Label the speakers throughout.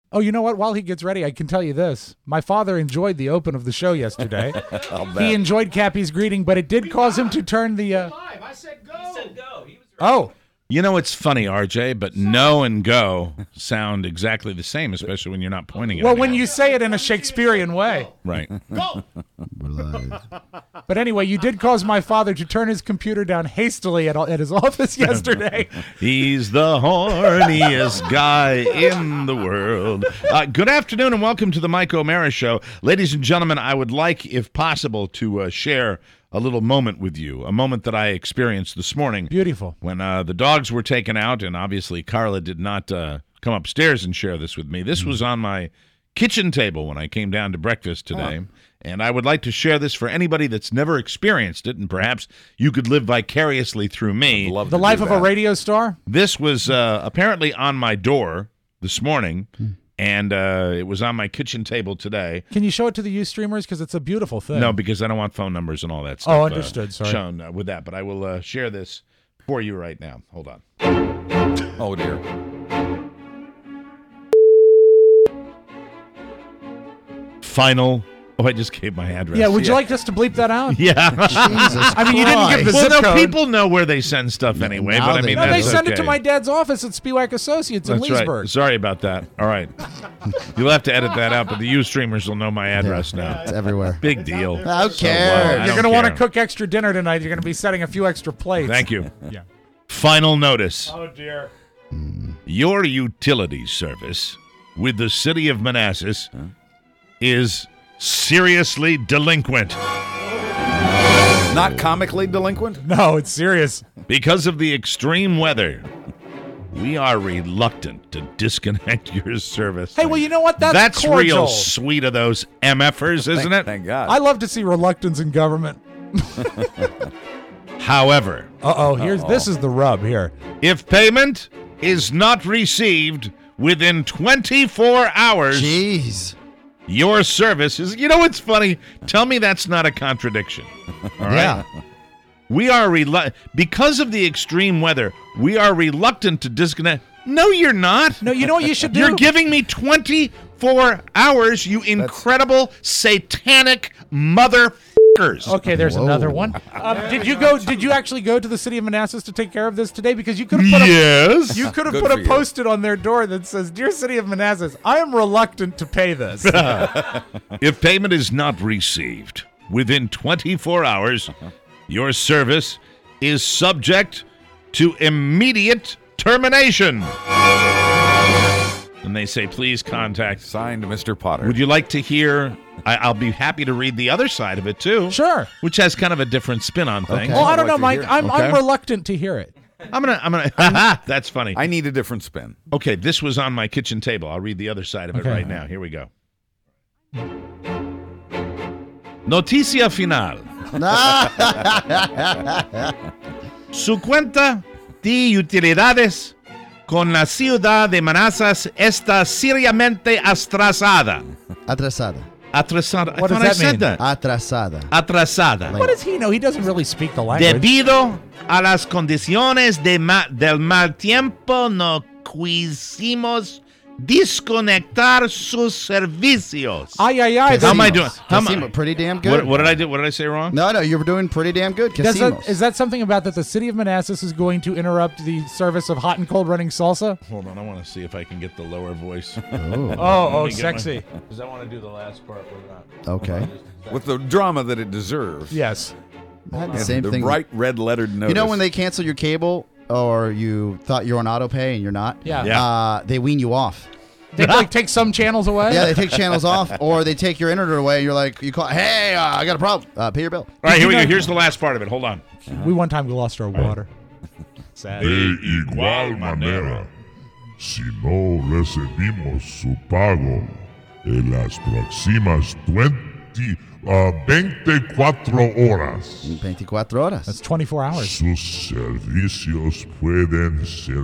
Speaker 1: Oh, you know what? While he gets ready, I can tell you this. My father enjoyed the open of the show yesterday. He enjoyed Cappy's greeting, but it did cause him to turn the...
Speaker 2: I said go. He said go. He was
Speaker 1: Oh.
Speaker 3: You know, it's funny, RJ, but no and go sound exactly the same, especially when you're not pointing at
Speaker 1: Well,
Speaker 3: me.
Speaker 1: when you say it in a Shakespearean way.
Speaker 3: Right.
Speaker 2: go.
Speaker 1: But anyway, you did cause my father to turn his computer down hastily at his office yesterday.
Speaker 3: He's the horniest guy in the world. Good afternoon and welcome to the Mike O'Mara Show. Ladies and gentlemen, I would like, if possible, to share a little moment with you, a moment that I experienced this morning.
Speaker 1: Beautiful.
Speaker 3: When the dogs were taken out, and obviously Carla did not come upstairs and share this with me. This was on my kitchen table when I came down to breakfast today, and I would like to share this for anybody that's never experienced it, and perhaps you could live vicariously through me.
Speaker 1: The life of a radio star?
Speaker 3: This was apparently on my door this morning, and it was on my kitchen table today.
Speaker 1: Can you show it to the Ustreamers? Because it's a beautiful thing.
Speaker 3: No, because I don't want phone numbers and all that stuff.
Speaker 1: Oh, understood. Sorry.
Speaker 3: Shown with that, but I will share this for you right now. Hold on.
Speaker 4: Oh, dear.
Speaker 3: Final. Oh, I just gave my address.
Speaker 1: Yeah, would you like us to bleep that out?
Speaker 3: Yeah.
Speaker 5: Jesus
Speaker 1: I mean, you didn't give the
Speaker 3: Well,
Speaker 1: zip
Speaker 3: no,
Speaker 1: code.
Speaker 3: people know where they send stuff anyway,
Speaker 5: now
Speaker 3: but I
Speaker 5: they
Speaker 3: mean,
Speaker 5: know.
Speaker 1: No, they
Speaker 3: that's
Speaker 1: send it to
Speaker 3: okay.
Speaker 1: my dad's office at Spiewak Associates in
Speaker 3: That's
Speaker 1: Leesburg.
Speaker 3: right. Sorry about that. All right. You'll have to edit that out, but the Ustreamers will know my address now.
Speaker 5: It's everywhere.
Speaker 3: Big deal.
Speaker 5: Who
Speaker 3: I
Speaker 5: cares?
Speaker 1: You're
Speaker 3: don't
Speaker 1: going to want to
Speaker 3: care.
Speaker 1: cook extra dinner tonight. You're going to be setting a few extra plates.
Speaker 3: Thank you.
Speaker 1: Yeah.
Speaker 3: Final notice.
Speaker 1: Oh, dear.
Speaker 3: Your utility service with the city of Manassas is seriously delinquent.
Speaker 4: Not comically delinquent?
Speaker 1: No, it's serious.
Speaker 3: Because of the extreme weather, we are reluctant to disconnect your service.
Speaker 1: Hey, well, you know what? That's
Speaker 3: real
Speaker 1: cordial.
Speaker 3: sweet of those MFers, isn't it?
Speaker 4: Thank God.
Speaker 1: I love to see reluctance in government.
Speaker 3: However,
Speaker 1: This is the rub here.
Speaker 3: if payment is not received within 24 hours,
Speaker 5: Jeez.
Speaker 3: your service is... You know what's funny? Tell me that's not a contradiction. All right?
Speaker 5: Yeah.
Speaker 3: We are because of the extreme weather, we are reluctant to disconnect. No, you're not.
Speaker 1: No, you know what you should do?
Speaker 3: You're giving me 24 hours, you incredible satanic motherfuckers.
Speaker 1: Okay, there's another one. Did you actually go to the city of Manassas to take care of this today? Because you could have put
Speaker 3: Yes.
Speaker 1: you could have
Speaker 4: Good
Speaker 1: put
Speaker 4: for
Speaker 1: a
Speaker 4: you.
Speaker 1: post-it on their door that says, "Dear City of Manassas, I am reluctant to pay this."
Speaker 3: If payment is not received within 24 hours, your service is subject to immediate termination. And they say, please contact.
Speaker 4: Signed, Mr. Potter.
Speaker 3: Would you like to hear? I'll be happy to read the other side of it, too.
Speaker 1: Sure.
Speaker 3: Which has kind of a different spin on things.
Speaker 5: Okay.
Speaker 1: Well, I don't know,
Speaker 4: I'd like
Speaker 1: Mike.
Speaker 4: to hear
Speaker 1: I'm reluctant to hear it.
Speaker 3: I'm gonna. That's funny.
Speaker 4: I need a different spin.
Speaker 3: Okay, this was on my kitchen table. I'll read the other side of it
Speaker 1: Okay.
Speaker 3: right now. Here we go. Noticia final. Su cuenta de utilidades con la ciudad de Manassas está seriamente atrasada.
Speaker 5: Atrasada.
Speaker 3: Atrasada. I
Speaker 1: What does
Speaker 3: thought I
Speaker 1: that
Speaker 3: said
Speaker 1: mean?
Speaker 3: that.
Speaker 5: Atrasada.
Speaker 3: Atrasada.
Speaker 1: What does he know? He doesn't really speak the language.
Speaker 3: Debido a las condiciones del mal tiempo, no quisimos desconectar sus servicios.
Speaker 1: Ay.
Speaker 3: How am I doing?
Speaker 5: Casimo, pretty damn good.
Speaker 3: What did I do? What did I say wrong?
Speaker 5: No, you were doing pretty damn good. Casinos.
Speaker 1: Is that something about that the city of Manassas is going to interrupt the service of hot and cold running salsa?
Speaker 3: Hold on, I want to see if I can get the lower voice.
Speaker 1: Oh,
Speaker 3: Let me get
Speaker 1: sexy.
Speaker 3: Because I want to do the last part with that.
Speaker 5: Okay.
Speaker 4: With the drama that it deserves.
Speaker 1: Yes.
Speaker 5: I had the
Speaker 4: And
Speaker 5: same
Speaker 4: the
Speaker 5: thing.
Speaker 4: bright red lettered notice.
Speaker 5: You know when they cancel your cable or you thought you were on auto pay and you're not?
Speaker 1: Yeah.
Speaker 5: They wean you off.
Speaker 1: They like take some channels away.
Speaker 5: Yeah, they take channels off, or they take your internet away. And you're like, you call, hey, I got a problem. Pay your bill.
Speaker 3: All right, here we go.
Speaker 1: know-
Speaker 3: Here's the last part of it. Hold on.
Speaker 1: We one time lost our water. Sad.
Speaker 6: De igual manera, si no recibimos su pago en las próximas 24 horas,
Speaker 5: 24 horas.
Speaker 1: That's 24 hours.
Speaker 6: sus servicios pueden ser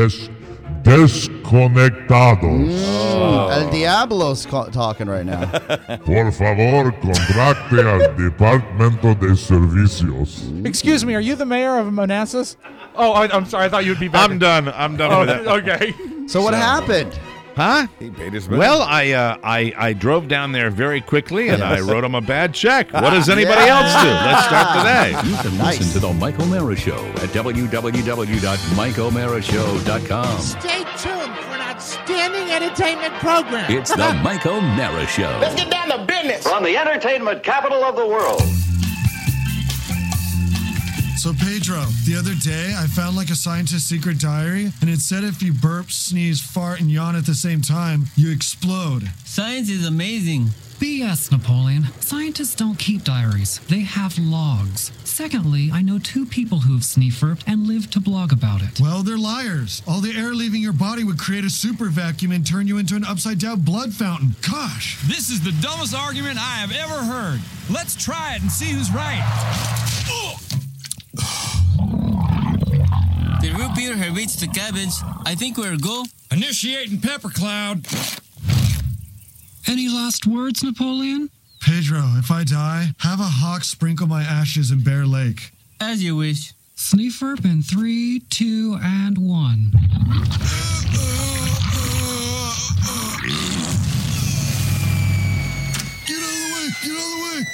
Speaker 6: desconectados.
Speaker 5: El Diablo's talking right now.
Speaker 6: Por favor, contacte al Departamento de Servicios.
Speaker 1: Excuse me, are you the mayor of Manassas? Oh, I'm sorry. I thought you would be back.
Speaker 3: I'm done. I'm done with that.
Speaker 1: Okay.
Speaker 5: So what happened?
Speaker 3: Huh?
Speaker 4: He paid his bill.
Speaker 3: Well, I drove down there very quickly, and I wrote him a bad check. What does anybody else do? Let's start today.
Speaker 7: You can listen to The Mike O'Mara Show at www.mikeomarashow.com.
Speaker 8: Stay tuned for an outstanding entertainment program.
Speaker 7: It's The Mike O'Mara Show.
Speaker 2: Let's get down to business.
Speaker 9: From the entertainment capital of the world.
Speaker 10: So, Pedro, the other day I found like a scientist's secret diary, and it said if you burp, sneeze, fart, and yawn at the same time, you explode.
Speaker 11: Science is amazing.
Speaker 12: BS, Napoleon. Scientists don't keep diaries. They have logs. Secondly, I know 2 people who've sneezed and lived to blog about it.
Speaker 10: Well, they're liars. All the air leaving your body would create a super vacuum and turn you into an upside-down blood fountain. Gosh.
Speaker 13: This is the dumbest argument I have ever heard. Let's try it and see who's right.
Speaker 11: The root beer has reached the cabbage. I think we're go.
Speaker 13: Initiating pepper cloud.
Speaker 12: Any last words, Napoleon?
Speaker 10: Pedro, if I die, have a hawk sprinkle my ashes in Bear Lake.
Speaker 11: As you wish.
Speaker 12: Sneefurp in 3, 2, and 1.
Speaker 10: Get out of the way! Get out of the way!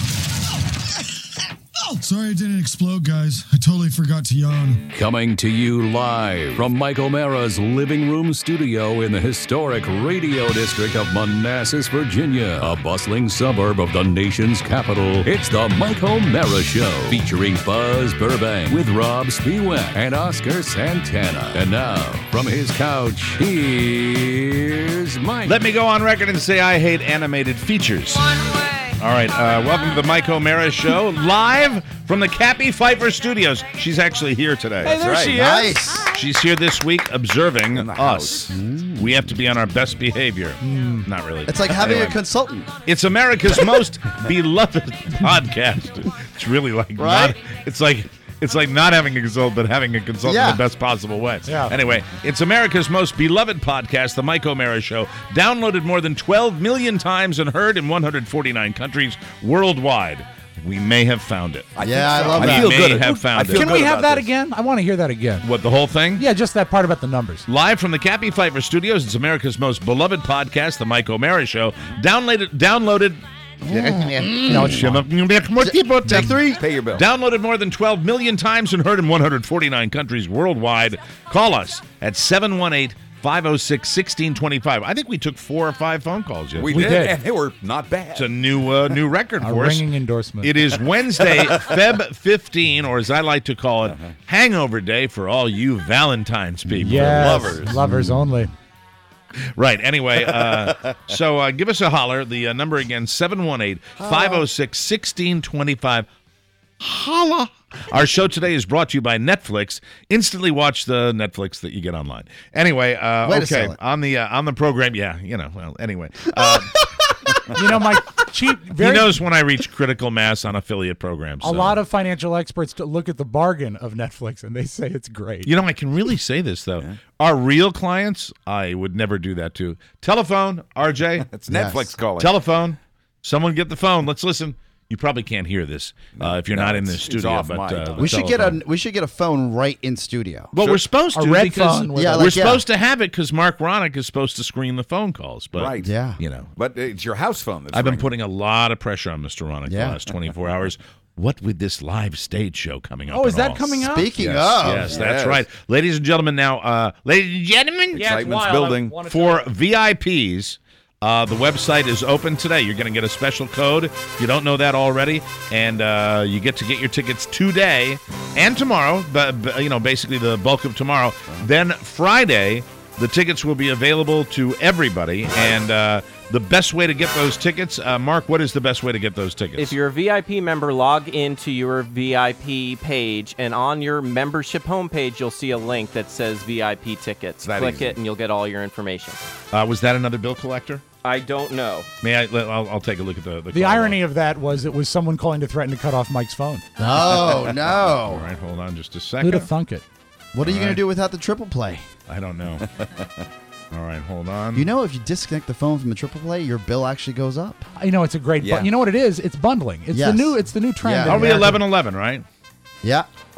Speaker 10: Sorry I didn't explode, guys. I totally forgot to yawn.
Speaker 7: Coming to you live from Mike O'Mara's living room studio in the historic Radio District of Manassas, Virginia, a bustling suburb of the nation's capital. It's the Mike O'Mara Show, featuring Buzz Burbank with Rob Spiewak and Oscar Santana. And now, from his couch, here's Mike.
Speaker 3: Let me go on record and say I hate animated features.
Speaker 8: One way.
Speaker 3: All right, welcome to the Mike O'Mara Show, live from the Cappy Pfeiffer Studios. She's actually here today.
Speaker 1: Hey, there she is.
Speaker 5: Nice.
Speaker 3: She's here this week observing us. We have to be on our best behavior. Not really.
Speaker 5: It's like having
Speaker 3: Anyway.
Speaker 5: a consultant.
Speaker 3: It's America's most beloved podcast. It's really like
Speaker 5: Right?
Speaker 3: It's like not having a consultant, but having a consultant
Speaker 5: Yeah.
Speaker 3: in the best possible way.
Speaker 1: Yeah.
Speaker 3: Anyway, it's America's most beloved podcast, The Mike O'Mara Show, downloaded more than 12 million times and heard in 149 countries worldwide. We may have found it.
Speaker 5: I love
Speaker 3: We
Speaker 5: that.
Speaker 4: feel
Speaker 3: may
Speaker 4: good.
Speaker 3: have found
Speaker 4: I
Speaker 3: it.
Speaker 4: feel
Speaker 1: Can
Speaker 4: good
Speaker 1: we have
Speaker 4: about
Speaker 1: that
Speaker 4: this.
Speaker 1: again? I want to hear that again.
Speaker 3: What, the whole thing?
Speaker 1: Yeah, just that part about the numbers.
Speaker 3: Live from the Cappy Pfeiffer Studios, it's America's most beloved podcast, The Mike O'Mara Show, downloaded.
Speaker 1: No, it's fine.
Speaker 5: Take 3.
Speaker 4: Pay your bill.
Speaker 3: Downloaded more than 12 million times and heard in 149 countries worldwide. Call us at 718-506-1625. I think we took 4 or 5 phone calls yesterday.
Speaker 4: We
Speaker 1: did.
Speaker 4: did, and they were not bad.
Speaker 3: It's a new record
Speaker 1: A
Speaker 3: for us.
Speaker 1: ringing endorsement.
Speaker 3: It is Wednesday, Feb 15, or as I like to call it, Hangover Day for all you Valentine's people.
Speaker 1: Yes,
Speaker 3: Lovers.
Speaker 1: lovers only.
Speaker 3: Right. Anyway, so give us a holler. The number again, 718-506-1625. Holla. Our show today is brought to you by Netflix. Instantly watch the Netflix that you get online. Anyway,
Speaker 5: Way to
Speaker 3: okay,
Speaker 5: sell it.
Speaker 3: on the program, yeah, anyway.
Speaker 1: You know, my cheap.
Speaker 3: He
Speaker 1: Very,
Speaker 3: knows when I reach critical mass on affiliate programs.
Speaker 1: a lot of financial experts to look at the bargain of Netflix, and they say it's great.
Speaker 3: I can really say this, though. Our real clients, I would never do that to. Telephone, RJ.
Speaker 4: It's Netflix calling.
Speaker 3: Telephone. Someone get the phone. Let's listen. You probably can't hear this if you're not in the
Speaker 4: it's
Speaker 3: studio.
Speaker 4: off
Speaker 3: But
Speaker 4: mic.
Speaker 3: the
Speaker 5: We should
Speaker 3: telephone.
Speaker 5: get a phone right in studio.
Speaker 3: Well, we're supposed
Speaker 1: A
Speaker 3: to
Speaker 1: red
Speaker 3: because
Speaker 1: phone with
Speaker 5: Yeah,
Speaker 1: a-
Speaker 5: like-
Speaker 3: we're supposed to have it because Mark Ronick is supposed to screen the phone calls. But
Speaker 4: Right.
Speaker 5: Yeah.
Speaker 4: But it's your house phone that's
Speaker 3: I've been
Speaker 4: ringing.
Speaker 3: putting a lot of pressure on Mr. Ronick the
Speaker 5: Yeah.
Speaker 3: last 24 hours. What with this live stage show coming up?
Speaker 1: Oh, is
Speaker 3: and
Speaker 1: that
Speaker 3: all?
Speaker 1: coming up?
Speaker 5: Speaking
Speaker 3: Yes,
Speaker 5: of.
Speaker 3: yes, that's
Speaker 4: Yes.
Speaker 3: right. Ladies and gentlemen, now, ladies and gentlemen,
Speaker 4: Excitement's building.
Speaker 3: for VIPs, the website is open today. You're going to get a special code if you don't know that already, and you get to get your tickets today and tomorrow, but basically the bulk of tomorrow. Then Friday, the tickets will be available to everybody, and the best way to get those tickets, Mark, what is the best way to get those tickets?
Speaker 2: If you're a VIP member, log into your VIP page, and on your membership homepage, you'll see a link that says VIP tickets.
Speaker 4: That
Speaker 2: Click
Speaker 4: easy.
Speaker 2: it, and you'll get all your information.
Speaker 3: Was that another bill collector?
Speaker 2: I don't know.
Speaker 3: May I? I'll take a look at the
Speaker 1: The
Speaker 3: call
Speaker 1: irony
Speaker 3: log.
Speaker 1: of that was it was someone calling to threaten to cut off Mike's phone.
Speaker 5: Oh,
Speaker 3: All
Speaker 5: no.
Speaker 3: right, hold on just a
Speaker 1: Who'd
Speaker 3: second.
Speaker 1: have thunk it?
Speaker 5: What are you
Speaker 3: All
Speaker 5: going
Speaker 3: right.
Speaker 5: to do without the triple play?
Speaker 3: I don't know. All right, hold on.
Speaker 5: You know, if you disconnect the phone from the triple play, your bill actually goes up.
Speaker 1: You know, it's a great.
Speaker 4: Yeah.
Speaker 1: You know what it is? It's bundling. It's
Speaker 5: Yes.
Speaker 1: the new trend.
Speaker 5: Yeah.
Speaker 1: in
Speaker 3: Are we
Speaker 1: America.
Speaker 3: 11-11, right?
Speaker 5: Yeah.
Speaker 4: Right.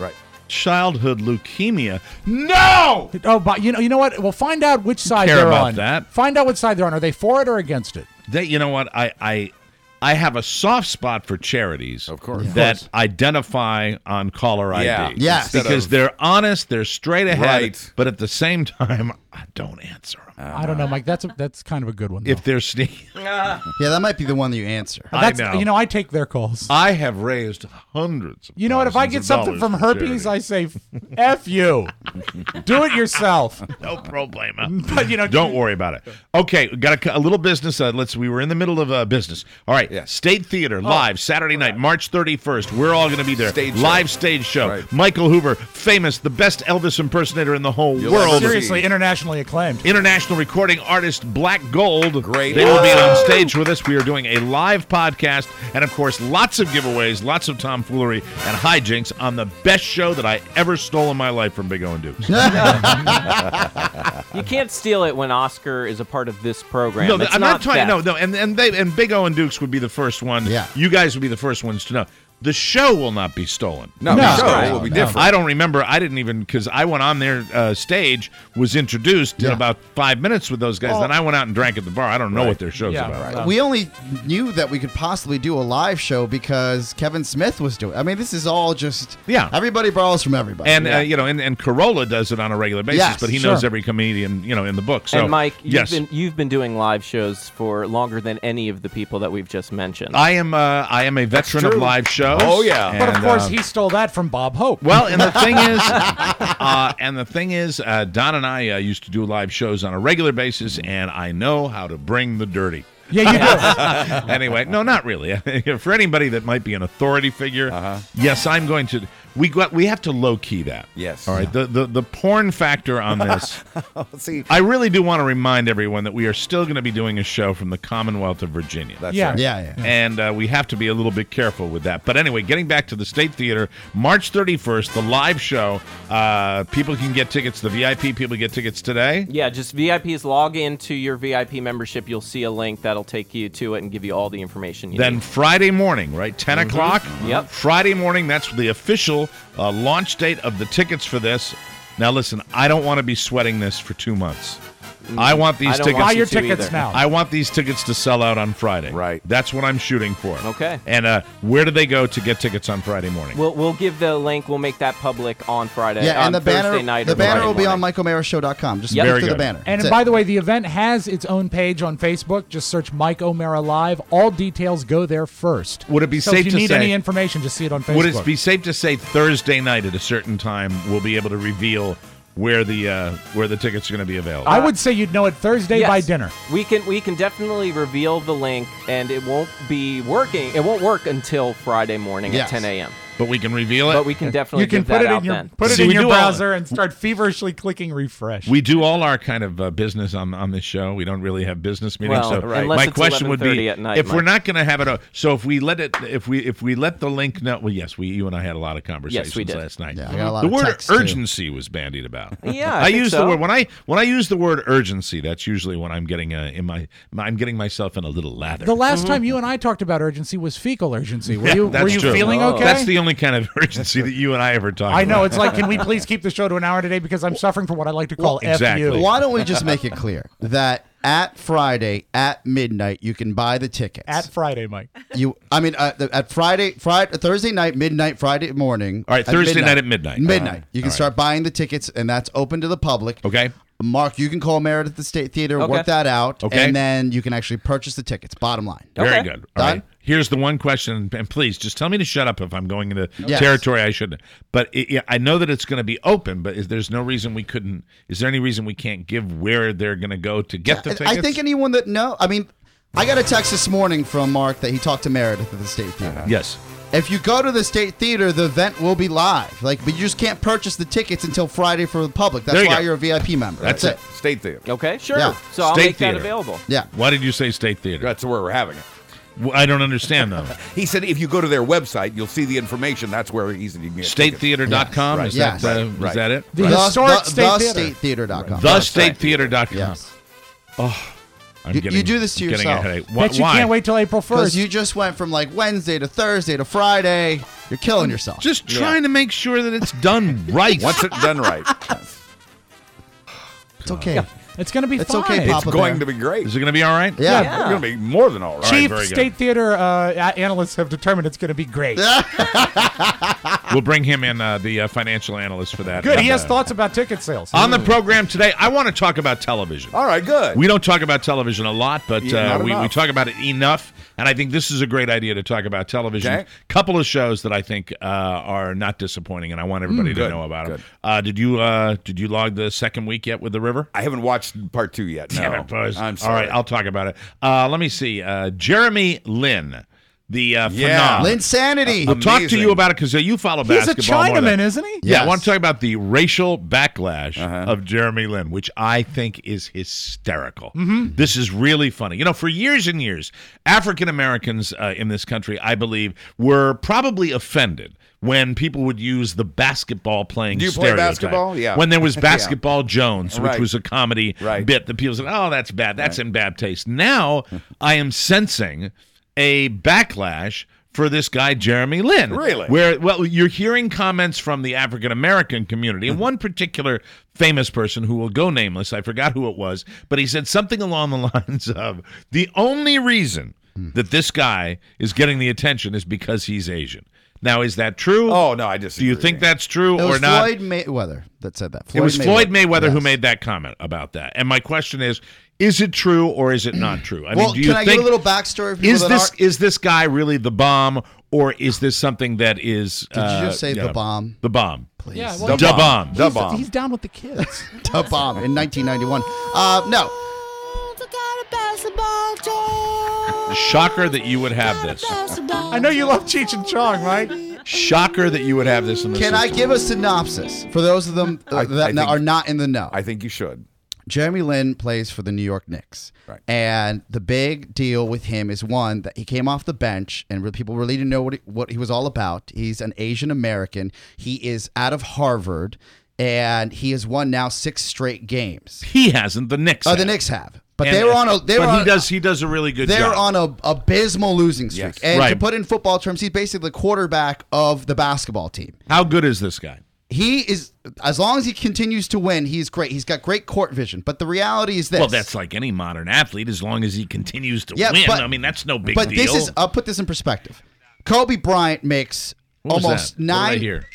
Speaker 3: childhood leukemia. No!
Speaker 1: Oh, but you know what? Well, find out which side
Speaker 3: care
Speaker 1: they're
Speaker 3: about
Speaker 1: on.
Speaker 3: that.
Speaker 1: Find out which side they're on. Are they for it or against it?
Speaker 3: You know what? I have a soft spot for charities,
Speaker 4: Of course.
Speaker 3: that identify on caller ID.
Speaker 4: Yeah.
Speaker 5: Yes.
Speaker 3: Because they're honest, they're straight ahead,
Speaker 4: Right.
Speaker 3: but at the same time, I don't answer them.
Speaker 1: I don't know, Mike. That's kind of a good one. Though.
Speaker 3: If they're sneaky.
Speaker 5: Yeah, that might be the one that you answer.
Speaker 3: I
Speaker 1: That's,
Speaker 3: know.
Speaker 1: I take their calls.
Speaker 3: I have raised hundreds of
Speaker 1: You know what? If I get
Speaker 3: thousands
Speaker 1: something
Speaker 3: of
Speaker 1: from
Speaker 3: dollars
Speaker 1: herpes,
Speaker 3: for
Speaker 1: I say, "F you, do it yourself."
Speaker 3: no problema.
Speaker 1: But
Speaker 3: Don't worry about it. Okay, got a little business. We were in the middle of business. All right,
Speaker 4: Yeah.
Speaker 3: State Theater live Saturday night, March 31st. We're all going to be there. Live stage show.
Speaker 4: Right.
Speaker 3: Michael Hoover, famous, the best Elvis impersonator in the whole
Speaker 4: You'll
Speaker 3: world.
Speaker 4: ever see.
Speaker 1: Seriously, internationally acclaimed.
Speaker 3: International recording artist Black Gold.
Speaker 4: Great.
Speaker 3: They will be on stage with us. We are doing a live podcast, and of course, lots of giveaways, lots of tomfoolery and hijinks on the best show that I ever stole in my life from Big O and Dukes.
Speaker 2: You can't steal it when Oscar is a part of this program.
Speaker 3: No,
Speaker 2: It's
Speaker 3: I'm not trying.
Speaker 2: theft.
Speaker 3: No, and Big O and Dukes would be the first one.
Speaker 5: Yeah.
Speaker 3: You guys would be the first ones to know. The show will not be stolen.
Speaker 4: No,
Speaker 1: No.
Speaker 4: the show
Speaker 1: Right.
Speaker 4: will be
Speaker 5: No.
Speaker 4: different.
Speaker 3: I don't remember. I didn't even, because I went on their stage, was introduced in
Speaker 5: Yeah.
Speaker 3: about 5 minutes with those guys.
Speaker 1: Well-
Speaker 3: then I went out and drank at the bar. I don't know what their show's
Speaker 1: Yeah,
Speaker 3: about.
Speaker 1: right.
Speaker 5: We only knew that we could possibly do a live show because Kevin Smith was doing it. I mean, this is all just...
Speaker 3: Yeah.
Speaker 5: Everybody borrows from everybody.
Speaker 3: And and Corolla does it on a regular basis,
Speaker 5: Yes,
Speaker 3: but he
Speaker 1: sure.
Speaker 3: knows every comedian in the book. So
Speaker 2: And Mike,
Speaker 3: yes,
Speaker 2: you've been doing live shows for longer than any of the people that we've just mentioned.
Speaker 3: I am a veteran of
Speaker 4: true.
Speaker 3: live shows.
Speaker 4: Oh, yeah.
Speaker 1: But of
Speaker 3: And,
Speaker 1: course, he stole that from Bob Hope.
Speaker 3: Well, and the thing is, Don and I used to do live shows on a regular basis, and I know how to bring the dirty.
Speaker 1: Yeah, you do.
Speaker 3: Anyway, no, not really. For anybody that might be an authority figure, yes, I'm going to. We have to low key that.
Speaker 4: Yes.
Speaker 3: All right. The porn factor on this.
Speaker 4: See,
Speaker 3: I really do want to remind everyone that we are still going to be doing a show from the Commonwealth of Virginia.
Speaker 4: that's
Speaker 1: Yeah.
Speaker 4: right.
Speaker 5: yeah.
Speaker 3: And we have to be a little bit careful with that. But anyway, getting back to the State Theater, March 31st, the live show. People can get tickets. The VIP people get tickets today.
Speaker 2: Yeah, just VIPs log into your VIP membership. You'll see a link that'll take you to it and give you all the information you
Speaker 3: Then
Speaker 2: need.
Speaker 3: Friday morning, right? 10 o'clock?
Speaker 2: Yep.
Speaker 3: Friday morning, that's the official launch date of the tickets for this. Now, listen, I don't want to be sweating this for 2 months. I want these
Speaker 2: I don't
Speaker 3: tickets.
Speaker 2: want
Speaker 1: Buy
Speaker 2: you
Speaker 1: your
Speaker 2: to
Speaker 1: tickets
Speaker 2: either.
Speaker 1: now.
Speaker 3: I want these tickets to sell out on Friday.
Speaker 4: Right.
Speaker 3: That's what I'm shooting for.
Speaker 2: Okay.
Speaker 3: And where do they go to get tickets on Friday morning?
Speaker 2: We'll give the link. We'll make that public on Friday.
Speaker 5: Yeah,
Speaker 2: on
Speaker 5: and the
Speaker 2: Thursday
Speaker 5: banner,
Speaker 2: night
Speaker 5: the
Speaker 2: or
Speaker 5: banner
Speaker 2: Friday
Speaker 5: will be on
Speaker 2: morning.
Speaker 5: MikeO'MaraShow.com. Just
Speaker 2: Yep.
Speaker 5: click
Speaker 3: Very
Speaker 5: to the
Speaker 3: good.
Speaker 5: banner.
Speaker 1: And
Speaker 5: That's
Speaker 1: by
Speaker 5: it.
Speaker 1: the way, the event has its own page on Facebook. Just search Mike O'Mara Live. All details go there first.
Speaker 3: Would it be
Speaker 1: so
Speaker 3: safe
Speaker 1: if you
Speaker 3: to
Speaker 1: need
Speaker 3: say-
Speaker 1: any information, just see it on Facebook.
Speaker 3: Would it be safe to say Thursday night at a certain time we'll be able to reveal where the tickets are going to be available?
Speaker 1: I would say you'd know it Thursday
Speaker 2: Yes.
Speaker 1: by dinner.
Speaker 2: We can definitely reveal the link, and it won't be working. It won't work until Friday morning
Speaker 5: Yes.
Speaker 2: at 10 a.m.
Speaker 3: But we can reveal it.
Speaker 2: But we can definitely
Speaker 1: You can
Speaker 2: give
Speaker 1: put
Speaker 2: that
Speaker 1: it
Speaker 2: out
Speaker 1: in your
Speaker 2: then.
Speaker 1: put it
Speaker 3: See,
Speaker 1: in
Speaker 3: we
Speaker 1: your
Speaker 3: do all-
Speaker 1: browser and start feverishly clicking refresh.
Speaker 3: We do all our kind of business on this show. We don't really have business meetings.
Speaker 2: Well,
Speaker 3: so
Speaker 2: right. Unless
Speaker 3: my
Speaker 2: it's
Speaker 3: question would be,
Speaker 2: 11:30 at night,
Speaker 3: if we're
Speaker 2: Mike.
Speaker 3: not going to have it, so if we let it, if we let the link know, well, yes, you and I had a lot of conversations
Speaker 2: Yes, we did.
Speaker 3: last night.
Speaker 5: Yeah, I got a lot
Speaker 3: the
Speaker 5: of
Speaker 3: word
Speaker 5: texts, too.
Speaker 3: urgency was bandied about.
Speaker 2: Yeah,
Speaker 3: I
Speaker 2: I think
Speaker 3: use
Speaker 2: so.
Speaker 3: the word when I use the word urgency. That's usually when I'm getting I'm getting myself in a little lather.
Speaker 1: The last time you and I talked about urgency was fecal urgency. Were
Speaker 3: Yeah,
Speaker 1: you
Speaker 3: that's
Speaker 1: were you
Speaker 3: true.
Speaker 1: feeling okay?
Speaker 3: That's the only kind of urgency that you and I ever talk
Speaker 1: I know.
Speaker 3: about.
Speaker 1: It's like, can we please keep the show to an hour today because I'm suffering from what I like to call
Speaker 3: exactly.
Speaker 1: FU.
Speaker 5: Why don't we just make it clear that at Friday at midnight you can buy the tickets.
Speaker 1: At Friday, Mike.
Speaker 5: At Thursday night, midnight, Friday morning.
Speaker 3: All right, Thursday night at midnight.
Speaker 5: Midnight. You can
Speaker 3: All right.
Speaker 5: start buying the tickets, and that's open to the public.
Speaker 3: Okay.
Speaker 5: Mark, you can call Meredith at the State Theater,
Speaker 2: Okay.
Speaker 5: work that out,
Speaker 3: Okay.
Speaker 5: and then you can actually purchase the tickets. Bottom line.
Speaker 3: Very
Speaker 2: Okay.
Speaker 3: good. All
Speaker 5: Done?
Speaker 3: right. Here's the one question, and please just tell me to shut up if I'm going into
Speaker 5: Yes.
Speaker 3: territory I shouldn't. But I know that it's going to be open. But there's no reason we couldn't? Is there any reason we can't give where they're going to go to get the tickets?
Speaker 5: I think anyone that I got a text this morning from Mark that he talked to Meredith at the State Theater.
Speaker 3: Yes.
Speaker 5: If you go to the State Theater, the event will be live. But you just can't purchase the tickets until Friday for the public. That's
Speaker 3: There you
Speaker 5: why
Speaker 3: go.
Speaker 5: you're a VIP member.
Speaker 3: That's it.
Speaker 4: State Theater.
Speaker 2: Okay, sure.
Speaker 5: Yeah.
Speaker 2: So I'll
Speaker 3: State
Speaker 2: make
Speaker 3: Theater.
Speaker 2: that available.
Speaker 5: Yeah.
Speaker 3: Why did you say State Theater?
Speaker 4: That's where we're having it.
Speaker 3: Well, I don't understand though.
Speaker 4: He said if you go to their website, you'll see the information. That's where you can get tickets.
Speaker 3: StateTheater.com.
Speaker 4: Yes.
Speaker 3: Is
Speaker 5: Yes.
Speaker 3: that
Speaker 4: Right.
Speaker 3: is that it?
Speaker 1: The historic State Theater.
Speaker 5: StateTheater.com.
Speaker 3: TheStateTheater.com.
Speaker 5: Yes.
Speaker 3: I'm
Speaker 5: You
Speaker 3: getting,
Speaker 5: do this to
Speaker 3: getting
Speaker 5: yourself.
Speaker 3: a headache.
Speaker 1: Bet you
Speaker 3: Why?
Speaker 1: can't wait till April
Speaker 5: Because
Speaker 1: 1st.
Speaker 5: you just went from like Wednesday to Thursday to Friday. You're killing yourself.
Speaker 3: Just trying to make sure that it's done right.
Speaker 4: Once it's done right.
Speaker 5: It's okay.
Speaker 1: Yeah. It's going to be
Speaker 5: It's
Speaker 1: fine.
Speaker 5: okay,
Speaker 4: It's
Speaker 5: Papa
Speaker 4: going
Speaker 5: Bear.
Speaker 4: to be great.
Speaker 3: Is it going to be all right?
Speaker 5: Yeah.
Speaker 4: It's going to be more than all right.
Speaker 1: Chief
Speaker 3: very good.
Speaker 1: State Theater analysts have determined it's going to be great.
Speaker 3: We'll bring him in, the financial analyst for that.
Speaker 1: Good.
Speaker 3: And,
Speaker 1: He has thoughts about ticket sales.
Speaker 3: On the program today, I want to talk about television.
Speaker 4: All right, good.
Speaker 3: We don't talk about television a lot, but
Speaker 4: Not
Speaker 3: we
Speaker 4: enough.
Speaker 3: talk about it enough, and I think this is a great idea to talk about television.
Speaker 4: Okay.
Speaker 3: Couple of shows that I think are not disappointing, and I want everybody to
Speaker 4: Good,
Speaker 3: know about
Speaker 4: good.
Speaker 3: them. Did you log the second week yet with the River?
Speaker 4: I haven't watched part 2 yet. No.
Speaker 3: Damn it, Buzz.
Speaker 4: I'm sorry.
Speaker 3: All right, I'll talk about it. Let me see. Jeremy Lin, the phenomenon.
Speaker 5: Linsanity.
Speaker 3: We'll talk to
Speaker 4: Amazing.
Speaker 3: you about it because you follow
Speaker 1: He's a
Speaker 3: basketball more than-
Speaker 1: Chinaman, isn't he?
Speaker 3: Yeah, I
Speaker 5: Yes.
Speaker 3: want to talk about the racial backlash of Jeremy Lin, which I think is hysterical. This is really funny. You know, for years and years, African Americans in this country, I believe, were probably offended when people would use the basketball playing
Speaker 4: Do you play
Speaker 3: stereotype.
Speaker 4: basketball? Yeah.
Speaker 3: When there was Basketball Jones, which
Speaker 4: Right.
Speaker 3: was a comedy
Speaker 4: Right.
Speaker 3: bit that people said, oh, that's bad. That's in bad taste. Now I am sensing a backlash for this guy, Jeremy Lin.
Speaker 4: Really?
Speaker 3: Well, you're hearing comments from the African American community, and one particular famous person who will go nameless, I forgot who it was, but he said something along the lines of, the only reason that this guy is getting the attention is because he's Asian. Now, is that true?
Speaker 4: Oh, no, I disagree.
Speaker 3: Do you think that's true
Speaker 5: It
Speaker 3: or
Speaker 5: was
Speaker 3: not?
Speaker 5: Floyd Mayweather that said that.
Speaker 3: It was Floyd Mayweather who
Speaker 5: Yes.
Speaker 3: made that comment about that. And my question is it true or is it not true? I
Speaker 5: Well,
Speaker 3: mean, do you
Speaker 5: can I
Speaker 3: think
Speaker 5: give a little backstory? For people that
Speaker 3: is this guy really the bomb, or is this something that is?
Speaker 5: Did you just say the bomb?
Speaker 3: The bomb.
Speaker 5: Please.
Speaker 1: Yeah,
Speaker 3: The
Speaker 1: well,
Speaker 3: bomb.
Speaker 4: The bomb.
Speaker 1: He's down with the kids.
Speaker 5: The bomb in 1991. No.
Speaker 3: Shocker that you would have this.
Speaker 1: I know you love Cheech and Chong, right?
Speaker 3: Shocker that you would have this in the
Speaker 5: Can I
Speaker 3: system.
Speaker 5: give a synopsis for those of them
Speaker 4: I
Speaker 5: that
Speaker 4: think-
Speaker 5: are not in the know?
Speaker 4: I think you should.
Speaker 5: Jeremy Lin plays for the New York Knicks.
Speaker 4: Right.
Speaker 5: And the big deal with him is, one, that he came off the bench and people really didn't know what he was all about. He's an Asian American. He is out of Harvard, and he has won now 6 straight games.
Speaker 3: He hasn't. The Knicks.
Speaker 5: Oh,
Speaker 3: have.
Speaker 5: the Knicks have. But
Speaker 3: And-
Speaker 5: they were on a. They
Speaker 3: but
Speaker 5: were on,
Speaker 3: he does a really good
Speaker 5: They're
Speaker 3: job.
Speaker 5: on a abysmal losing streak.
Speaker 4: Yes.
Speaker 5: And to
Speaker 3: Right.
Speaker 5: put in football terms, he's basically the quarterback of the basketball team.
Speaker 3: How good is this guy?
Speaker 5: He is, as long as he continues to win, he's great. He's got great court vision. But the reality is this.
Speaker 3: Well, that's like any modern athlete. As long as he continues to
Speaker 5: Yeah,
Speaker 3: win,
Speaker 5: but-
Speaker 3: I mean, that's no big
Speaker 5: But
Speaker 3: deal.
Speaker 5: this is, I'll put this in perspective. Kobe Bryant makes
Speaker 3: What was
Speaker 5: almost
Speaker 3: that? What did I
Speaker 5: 9.
Speaker 3: hear?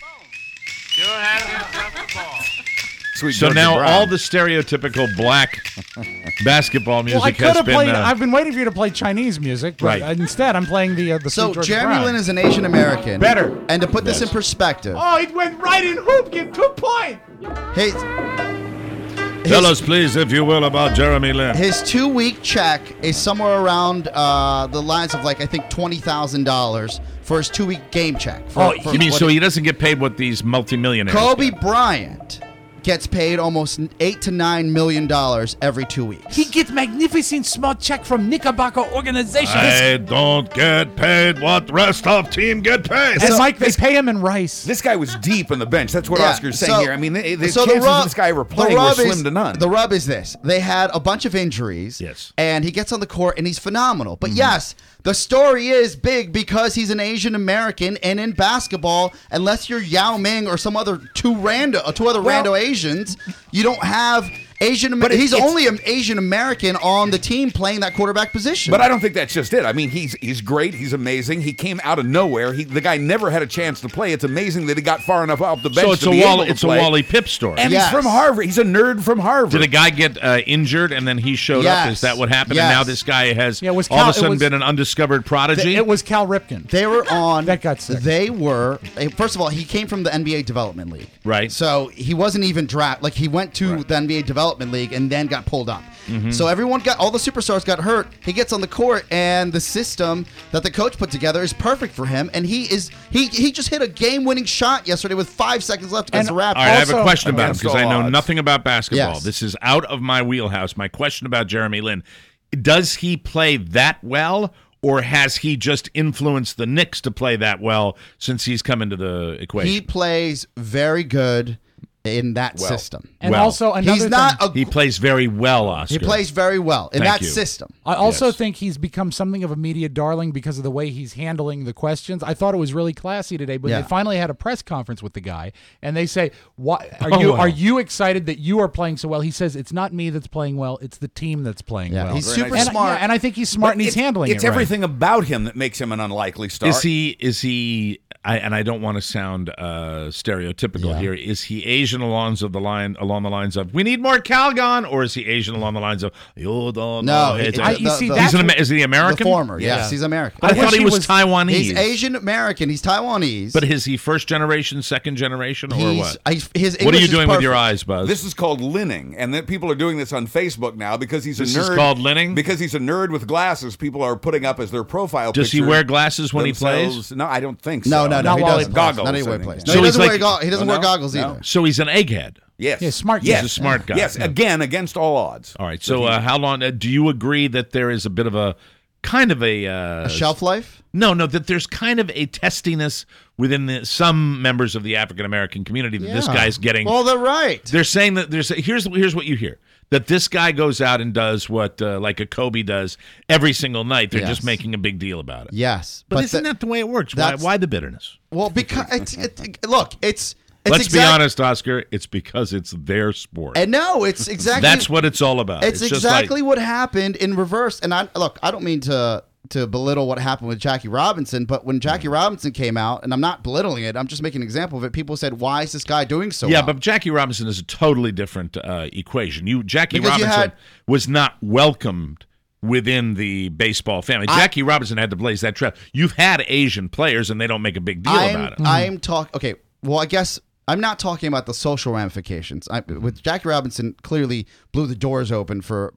Speaker 4: Sweet
Speaker 3: So
Speaker 4: Georgia
Speaker 3: now
Speaker 4: Brown.
Speaker 3: all the stereotypical black basketball music
Speaker 1: Well, I could
Speaker 3: has
Speaker 1: have
Speaker 3: been.
Speaker 1: played. I've been waiting for you to play Chinese music, but
Speaker 3: Right.
Speaker 1: instead I'm playing the
Speaker 5: So
Speaker 1: Sweet Georgia
Speaker 5: Jeremy
Speaker 1: Brown.
Speaker 5: Lin is an Asian American.
Speaker 1: Better.
Speaker 5: And to put this
Speaker 3: Yes.
Speaker 5: in perspective,
Speaker 1: Oh, it went right in hoop. Get 2 points.
Speaker 5: his,
Speaker 3: Tell us, please, if you will, about Jeremy Lin.
Speaker 5: his 2-week check is somewhere around the lines of, like, I think $20,000 for his 2-week game check. For,
Speaker 3: You mean so he doesn't get paid what these multimillionaires
Speaker 5: Kobe
Speaker 3: get?
Speaker 5: Bryant gets paid almost $8 to $9 million every 2 weeks.
Speaker 1: He gets magnificent small check from Knickerbocker organization.
Speaker 3: I don't get paid what the rest of team get paid.
Speaker 1: And Mike, they pay him in rice.
Speaker 4: This guy was deep in the bench. That's what
Speaker 5: Yeah,
Speaker 4: Oscar's saying
Speaker 5: so-
Speaker 4: here. I mean, the
Speaker 5: so
Speaker 4: chances
Speaker 5: rub-
Speaker 4: of this guy ever
Speaker 5: the
Speaker 4: playing were
Speaker 5: rub
Speaker 4: slim
Speaker 5: is-
Speaker 4: to none.
Speaker 5: The rub is this. They had a bunch of injuries.
Speaker 3: Yes.
Speaker 5: And he gets on the court and he's phenomenal. But yes, the story is big because he's an Asian American, and in basketball, unless you're Yao Ming or some other two other rando Asians, you don't have Asian American. He's only an Asian American on the team playing that quarterback position.
Speaker 4: But I don't think that's just it. I mean, he's great. He's amazing. He came out of nowhere. The guy never had a chance to play. It's amazing that he got far enough off the bench
Speaker 3: So it's
Speaker 4: to
Speaker 3: a
Speaker 4: be able to
Speaker 3: Wally,
Speaker 4: play.
Speaker 3: Wally Pipp story.
Speaker 4: And
Speaker 5: Yes.
Speaker 4: he's from Harvard. He's a nerd from Harvard.
Speaker 3: Did a guy get injured and then he showed up? Is that what happened?
Speaker 5: Yes.
Speaker 3: And now this guy has
Speaker 1: Yeah, it was
Speaker 3: all of
Speaker 1: Cal-
Speaker 3: a sudden
Speaker 1: it was-
Speaker 3: been an undiscovered prodigy?
Speaker 1: It was Cal Ripken.
Speaker 5: They were on.
Speaker 1: That got sick.
Speaker 5: They were. First of all, he came from the NBA Development League.
Speaker 3: Right.
Speaker 5: So he wasn't even drafted. Like, he went to the NBA Development League and then got pulled up. So all the superstars got hurt. He gets on the court, and the system that the coach put together is perfect for him. And he just hit a game-winning shot yesterday with 5 seconds left against the Raptors.
Speaker 3: All right, I have a question about him
Speaker 4: against
Speaker 3: because I
Speaker 4: all
Speaker 3: know
Speaker 4: odds.
Speaker 3: nothing about basketball.
Speaker 5: Yes.
Speaker 3: This is out of my wheelhouse. My question about Jeremy Lin, does he play that well, or has he just influenced the Knicks to play that well since he's come into the equation?
Speaker 5: He plays very good. in that system.
Speaker 1: And also another
Speaker 5: he's not
Speaker 1: thing,
Speaker 3: he plays very well, Oscar.
Speaker 5: He plays very well in
Speaker 3: Thank
Speaker 5: that
Speaker 3: you.
Speaker 5: system.
Speaker 1: I also think he's become something of a media darling because of the way he's handling the questions. I thought it was really classy today, but they finally had a press conference with the guy, and they say, "Why are you excited that you are playing so well?" He says, "It's not me that's playing well; it's the team that's playing well."
Speaker 5: He's super smart,
Speaker 1: and I think he's smart, and he's handling it.
Speaker 4: It's everything about him that makes him an unlikely star.
Speaker 3: Is he? And I don't want to sound stereotypical here. Is he Asian along the lines of "We need more Calgon," or is he Asian along the lines of "You don't know"? Is he American?
Speaker 5: The former, yes, he's American.
Speaker 3: I thought he was Taiwanese.
Speaker 5: He's Asian American. He's Taiwanese.
Speaker 3: But is he first generation, second generation, or what?
Speaker 5: His
Speaker 3: what are you
Speaker 5: English
Speaker 3: doing
Speaker 5: is
Speaker 3: with your
Speaker 5: perfect.
Speaker 3: eyes, Buzz?
Speaker 4: This is called linning, and then people are doing this on Facebook now because he's a nerd.
Speaker 3: This is called linning?
Speaker 4: Because he's a nerd with glasses. People are putting up as their profile
Speaker 3: Does he
Speaker 4: picture
Speaker 3: wear glasses when he plays?
Speaker 4: No, I don't think so.
Speaker 5: No,
Speaker 4: Not
Speaker 5: he
Speaker 4: while
Speaker 5: doesn't.
Speaker 4: Goggles.
Speaker 5: Not anywhere he plays.
Speaker 3: So
Speaker 5: No, he
Speaker 3: he's
Speaker 5: doesn't
Speaker 3: like-
Speaker 5: he doesn't wear goggles either.
Speaker 3: So he's an egghead.
Speaker 4: Yes.
Speaker 1: Yeah, smart.
Speaker 3: He's a smart guy.
Speaker 4: Yes, again, against all odds.
Speaker 3: All right. So how long do you agree that there is a bit of a kind of
Speaker 5: A shelf life?
Speaker 3: No, that there's kind of a testiness within some members of the African American community that this guy's getting.
Speaker 5: Well, they're right.
Speaker 3: They're saying that here's what you hear. That this guy goes out and does what like a Kobe does every single night. They're just making a big deal about it.
Speaker 5: Yes.
Speaker 3: But isn't that the way it works? Why the bitterness?
Speaker 5: Well, because it's
Speaker 3: Let's be honest, Oscar. It's because it's their sport.
Speaker 5: And no, it's exactly
Speaker 3: that's what it's all about.
Speaker 5: It's
Speaker 3: just
Speaker 5: exactly
Speaker 3: like,
Speaker 5: what happened in reverse. And I don't mean to belittle what happened with Jackie Robinson, but when Jackie Robinson came out, and I'm not belittling it, I'm just making an example of it. People said, "Why is this guy doing so well?"
Speaker 3: but Jackie Robinson is a totally different equation. Jackie Robinson was not welcomed within the baseball family. Jackie Robinson had to blaze that trail. You've had Asian players, and they don't make a big deal about it.
Speaker 5: I'm talking. Okay, well, I guess I'm not talking about the social ramifications. With Jackie Robinson, clearly blew the doors open for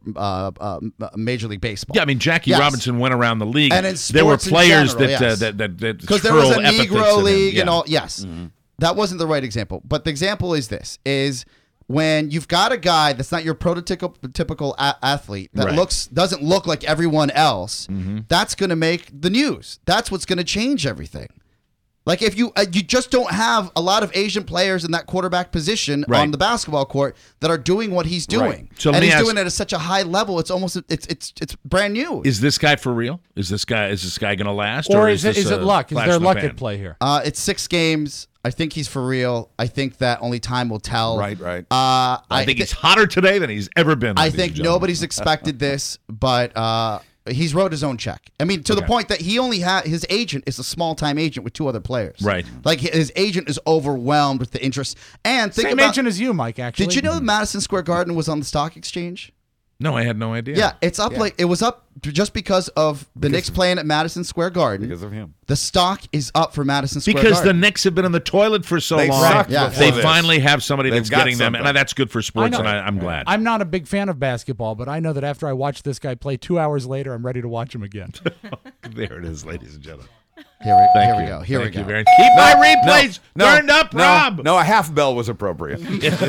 Speaker 5: Major League Baseball.
Speaker 3: Yeah, I mean, Jackie Robinson went around the league.
Speaker 5: And in
Speaker 3: there were
Speaker 5: sports in
Speaker 3: players
Speaker 5: general,
Speaker 3: that
Speaker 5: because there was a Negro league and all.
Speaker 3: Yes,
Speaker 5: that wasn't the right example. But the example is this: is when you've got a guy that's not your prototypical athlete that doesn't look like everyone else. That's going to make the news. That's what's going to change everything. Like if you just don't have a lot of Asian players in that quarterback position on the basketball court that are doing what he's doing,
Speaker 3: Right. So
Speaker 5: and he's
Speaker 3: doing
Speaker 5: it at such a high level. It's almost it's brand new.
Speaker 3: Is this guy for real? Is this guy going to last,
Speaker 1: or is it luck? Is
Speaker 3: flash
Speaker 1: there
Speaker 3: in the
Speaker 1: luck
Speaker 3: pan?
Speaker 1: at play here?
Speaker 5: It's 6 games. I think he's for real. I think that only time will tell.
Speaker 4: Right.
Speaker 3: I think he's hotter today than he's ever been.
Speaker 5: I think nobody's expected this, but he's wrote his own check. I mean, to the point that he only his agent is a small-time agent with 2 other players.
Speaker 3: Right.
Speaker 5: Like his agent is overwhelmed with the interest. And think
Speaker 1: Same
Speaker 5: about,
Speaker 1: agent as you, Mike. Actually,
Speaker 5: did you know that Madison Square Garden was on the stock exchange?
Speaker 3: No, I had no idea.
Speaker 5: Yeah, it's up it was up just because of the Knicks playing at Madison Square Garden.
Speaker 4: Because of him.
Speaker 5: The stock is up for Madison Square
Speaker 3: Because
Speaker 5: Garden.
Speaker 3: the Knicks have been in the toilet for so
Speaker 4: They
Speaker 3: long.
Speaker 4: sucked
Speaker 3: They
Speaker 4: before
Speaker 3: finally have somebody
Speaker 4: They've
Speaker 3: that's
Speaker 4: got
Speaker 3: getting them,
Speaker 4: something.
Speaker 3: and that's good for sports,
Speaker 1: I know.
Speaker 3: and I'm glad.
Speaker 1: I'm not a big fan of basketball, but I know that after I watch this guy play 2 hours later, I'm ready to watch him again.
Speaker 3: There it is, ladies and gentlemen.
Speaker 5: Here we
Speaker 3: Thank
Speaker 5: go.
Speaker 3: you.
Speaker 5: Here we
Speaker 3: Thank
Speaker 5: go.
Speaker 3: you very- Keep my replays turned up, Rob.
Speaker 4: No, a half bell was appropriate.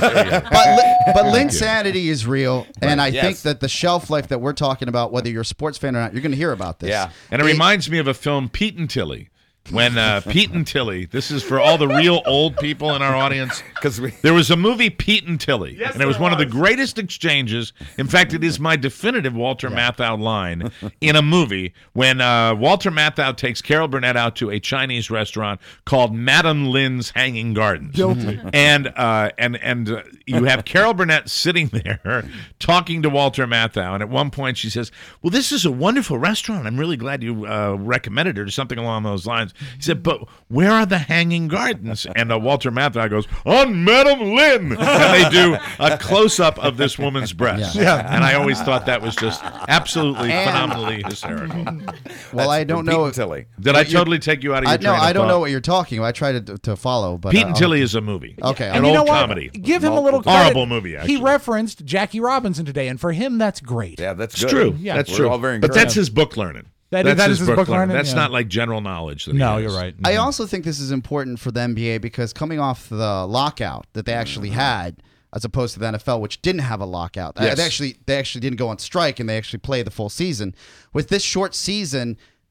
Speaker 5: But Linsanity is real, and I
Speaker 4: Yes.
Speaker 5: think that the shelf life that we're talking about, whether you're a sports fan or not, you're going to hear about this.
Speaker 4: Yeah.
Speaker 3: And it reminds me of a film, Pete and Tilly. When Pete and Tilly, this is for all the real old people in our audience,
Speaker 4: because
Speaker 3: there was a movie, Pete and Tilly, and it was one of the greatest exchanges. In fact, it is my definitive Walter Matthau line in a movie when Walter Matthau takes Carol Burnett out to a Chinese restaurant called Madame Lin's Hanging Gardens.
Speaker 1: Guilty.
Speaker 3: And you have Carol Burnett sitting there talking to Walter Matthau, and at one point she says, "Well, this is a wonderful restaurant. I'm really glad you recommended it," or something along those lines. He said, "But where are the Hanging Gardens?" And Walter Matthau goes, "On Madame Lynn." And they do a close-up of this woman's breast.
Speaker 5: Yeah.
Speaker 3: And I always thought that was just absolutely phenomenally hysterical.
Speaker 5: Well, I don't know.
Speaker 4: Pete and Tilly.
Speaker 3: Did I totally take you out of your train of
Speaker 5: I don't
Speaker 3: thought?
Speaker 5: know what you're talking about. I tried to follow, but
Speaker 3: Pete and Tilly is a movie.
Speaker 5: Okay.
Speaker 3: An
Speaker 1: And you know
Speaker 3: old
Speaker 1: what?
Speaker 3: comedy.
Speaker 1: Give him a little credit.
Speaker 3: Horrible movie, actually.
Speaker 1: He referenced Jackie Robinson today, and for him, that's great.
Speaker 4: Yeah, that's
Speaker 3: It's
Speaker 4: good.
Speaker 3: true.
Speaker 1: Yeah.
Speaker 3: That's
Speaker 4: We're
Speaker 3: true.
Speaker 4: all very
Speaker 3: But that's
Speaker 4: encouraged.
Speaker 3: his book learning.
Speaker 1: That
Speaker 3: That's
Speaker 1: is his book learning,
Speaker 3: That's
Speaker 1: yeah.
Speaker 3: not like general knowledge. That he
Speaker 1: No,
Speaker 3: has.
Speaker 1: you're right.
Speaker 5: I also think this is important for the NBA because coming off the lockout that they actually had, as opposed to the NFL, which didn't have a lockout,
Speaker 4: Yes.
Speaker 5: they actually didn't go on strike and they actually play the full season. With this short season,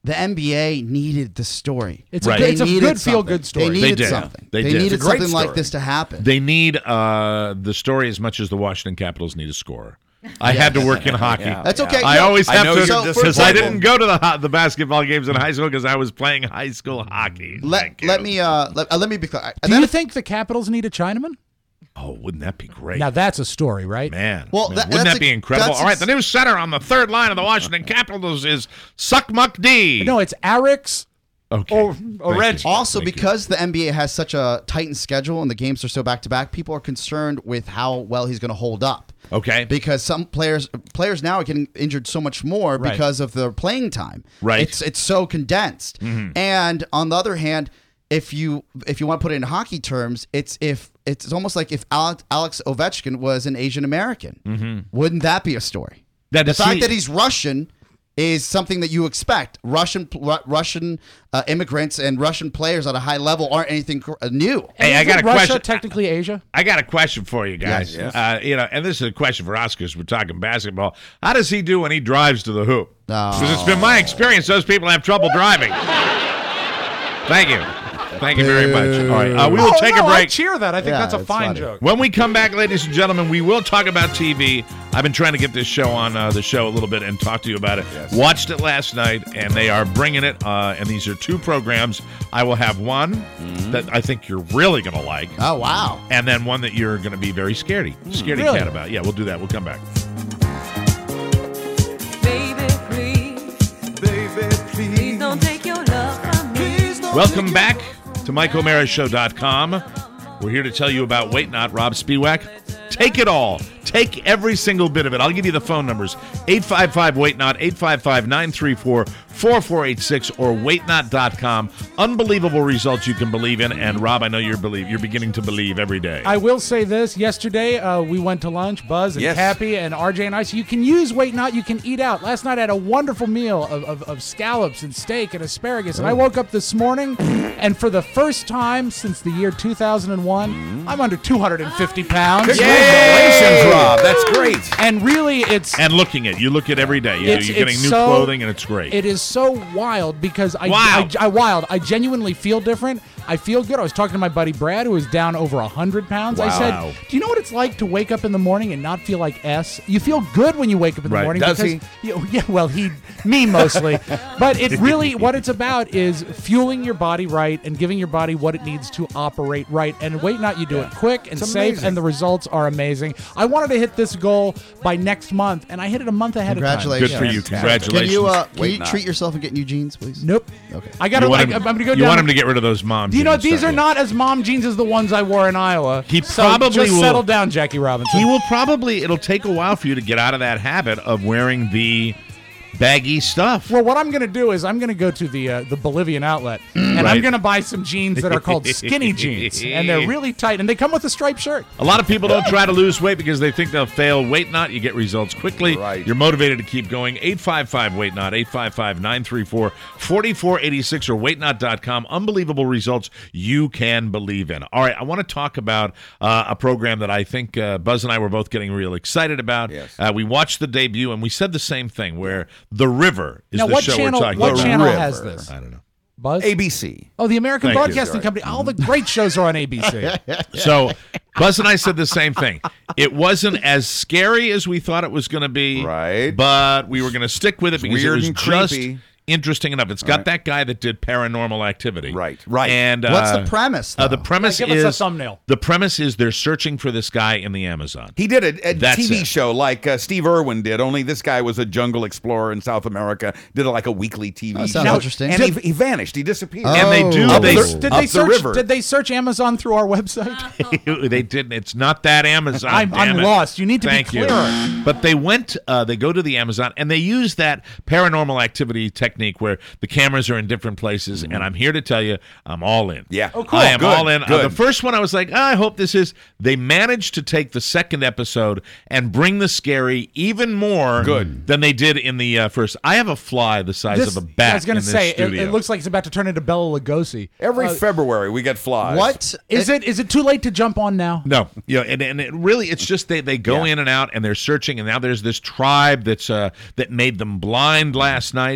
Speaker 5: the NBA needed the story.
Speaker 1: It's a good feel-good story.
Speaker 5: They needed something. They needed something like this to happen.
Speaker 3: They need the story as much as the Washington Capitals need a scorer. I had to work in hockey.
Speaker 5: That's okay.
Speaker 3: I always have to because I didn't go to the basketball games in high school because I was playing high school hockey.
Speaker 5: Let me be clear.
Speaker 1: Do you think the Capitals need a Chinaman?
Speaker 3: Oh, wouldn't that be great?
Speaker 1: Now that's a story, right?
Speaker 3: Man, wouldn't that be incredible? All right, the new center on the third line of the Washington Capitals is Suckmuck D.
Speaker 1: No, it's Arix.
Speaker 3: Okay.
Speaker 1: Or Reg.
Speaker 5: Also, because the NBA has such a tightened schedule and the games are so back-to-back, people are concerned with how well he's going to hold up.
Speaker 3: Okay.
Speaker 5: Because some players now are getting injured so much more because of their playing time.
Speaker 3: Right.
Speaker 5: It's so condensed. Mm-hmm. And on the other hand, if you want to put it in hockey terms, it's almost like if Alex Ovechkin was an Asian American. Mm-hmm. Wouldn't that be a story? The fact that he's Russian is something that you expect. Russian immigrants and Russian players at a high level aren't anything new.
Speaker 3: Hey, I got a question.
Speaker 1: Technically Asia.
Speaker 3: I got a question for you guys.
Speaker 5: Yes.
Speaker 3: And this is a question for Oscars. We're talking basketball. How does he do when he drives to the hoop? Because it's been my experience those people have trouble driving. Thank you. Thank you very much. All right, we will take a break.
Speaker 1: I cheer that. I think that's a fine joke.
Speaker 3: When we come back, ladies and gentlemen, we will talk about TV. I've been trying to get this show on the show a little bit and talk to you about it. Yes. Watched it last night, and they are bringing it. And these are 2 programs. I will have one that I think you're really going to like.
Speaker 5: Oh, wow.
Speaker 3: And then one that you're going to be very scaredy cat about. Yeah, we'll do that. We'll come back.
Speaker 14: Baby, please don't take your love from me.
Speaker 3: Welcome back to MikeO'MaraShow.com. We're here to tell you about Wait Not, Rob Spiewak. Take it all. Take every single bit of it. I'll give you the phone numbers. 855-WAIT-NOT, 855-934-4486, or waitnot.com. Unbelievable results you can believe in. And, Rob, I know you're beginning to believe every day.
Speaker 1: I will say this. Yesterday, we went to lunch, Buzz and Cappy and RJ and I. So you can use Wait Not. You can eat out. Last night, I had a wonderful meal of scallops and steak and asparagus. And I woke up this morning, and for the first time since the year 2001, I'm under 250 pounds.
Speaker 4: Congratulations, Rob. That's great.
Speaker 1: And really, it's...
Speaker 3: And looking at you look at every day. You're getting new clothing, and it's great.
Speaker 1: It is so wild because I genuinely feel different. I feel good. I was talking to my buddy Brad, who is down over 100 pounds.
Speaker 3: Wow.
Speaker 1: I said, do you know what it's like to wake up in the morning and not feel like S? You feel good when you wake up in the morning.
Speaker 4: Does
Speaker 1: because,
Speaker 4: he?
Speaker 1: Me mostly. But it really, what it's about is fueling your body right and giving your body what it needs to operate right. And Wait Not, you do it quick and safe, and the results are amazing. I wanted to hit this goal by next month, and I hit it a month ahead of time.
Speaker 5: Congratulations.
Speaker 3: Good for you. Congratulations.
Speaker 5: Can you treat yourself and get new jeans, please?
Speaker 1: Nope.
Speaker 5: Okay.
Speaker 1: I'm going to go down.
Speaker 3: You want him to get rid of those mom jeans.
Speaker 1: You know, these are not as mom jeans as the ones I wore in Iowa.
Speaker 3: He probably
Speaker 1: just
Speaker 3: will
Speaker 1: settle down, Jackie Robinson.
Speaker 3: He will probably. It'll take a while for you to get out of that habit of wearing the baggy stuff.
Speaker 1: Well, what I'm going to do is I'm going to go to the Bolivian outlet, and I'm going to buy some jeans that are called skinny jeans, and they're really tight, and they come with a striped shirt.
Speaker 3: A lot of people don't try to lose weight because they think they'll fail. Wait Not, you get results quickly.
Speaker 4: Right.
Speaker 3: You're motivated to keep going. 855-WAIT-NOT, 855-934-4486, or waitnot.com. Unbelievable results you can believe in. All right, I want to talk about a program that I think Buzz and I were both getting real excited about.
Speaker 4: Yes.
Speaker 3: We watched the debut, and we said the same thing, where The River is
Speaker 1: now,
Speaker 3: the
Speaker 1: what
Speaker 3: show
Speaker 1: channel,
Speaker 3: we're talking
Speaker 1: what
Speaker 3: about.
Speaker 1: channel has this?
Speaker 3: I don't know.
Speaker 1: Buzz?
Speaker 4: ABC.
Speaker 1: Oh, the American
Speaker 3: Thank you.
Speaker 1: Broadcasting Company. All the great shows are on ABC.
Speaker 3: So Buzz and I said the same thing. It wasn't as scary as we thought it was going to be.
Speaker 4: Right.
Speaker 3: But we were going to stick with it because
Speaker 4: weird
Speaker 3: it was
Speaker 4: and
Speaker 3: just
Speaker 4: creepy.
Speaker 3: interesting enough. It's got that guy that did Paranormal Activity.
Speaker 4: Right.
Speaker 3: And
Speaker 5: what's the premise, though?
Speaker 3: The premise
Speaker 1: give
Speaker 3: is
Speaker 1: us a thumbnail.
Speaker 3: The premise is they're searching for this guy in the Amazon.
Speaker 4: He did a
Speaker 3: That's
Speaker 4: TV
Speaker 3: it.
Speaker 4: show like Steve Irwin did, only this guy was a jungle explorer in South America, did like a weekly TV show.
Speaker 5: sounds interesting.
Speaker 4: And he vanished. He disappeared.
Speaker 3: And they do.
Speaker 4: Up
Speaker 3: They,
Speaker 4: the- up the river.
Speaker 1: Did they search Amazon through our website?
Speaker 3: they didn't. It's not that Amazon.
Speaker 1: I'm
Speaker 3: damn it.
Speaker 1: lost. You need to
Speaker 3: Thank
Speaker 1: be
Speaker 3: you.
Speaker 1: clearer.
Speaker 3: But they went. They go to the Amazon and they use that Paranormal Activity technique where the cameras are in different places. And I'm here to tell you, I'm all in.
Speaker 4: Yeah.
Speaker 1: Oh, cool.
Speaker 3: I am
Speaker 4: Good,
Speaker 3: all in.
Speaker 4: good.
Speaker 3: The first one, I was like, I hope this is. They managed to take the second episode and bring the scary even more than they did in the first. I have a fly the size of a bat.
Speaker 1: I was going
Speaker 3: in
Speaker 1: to
Speaker 3: this
Speaker 1: say,
Speaker 3: studio.
Speaker 1: it looks like it's about to turn into Bela Lugosi.
Speaker 4: Every February we get flies.
Speaker 5: What?
Speaker 1: Is it too late to jump on now?
Speaker 3: No, and it really, it's just they go in and out and they're searching, and now there's this tribe that made them blind last night, and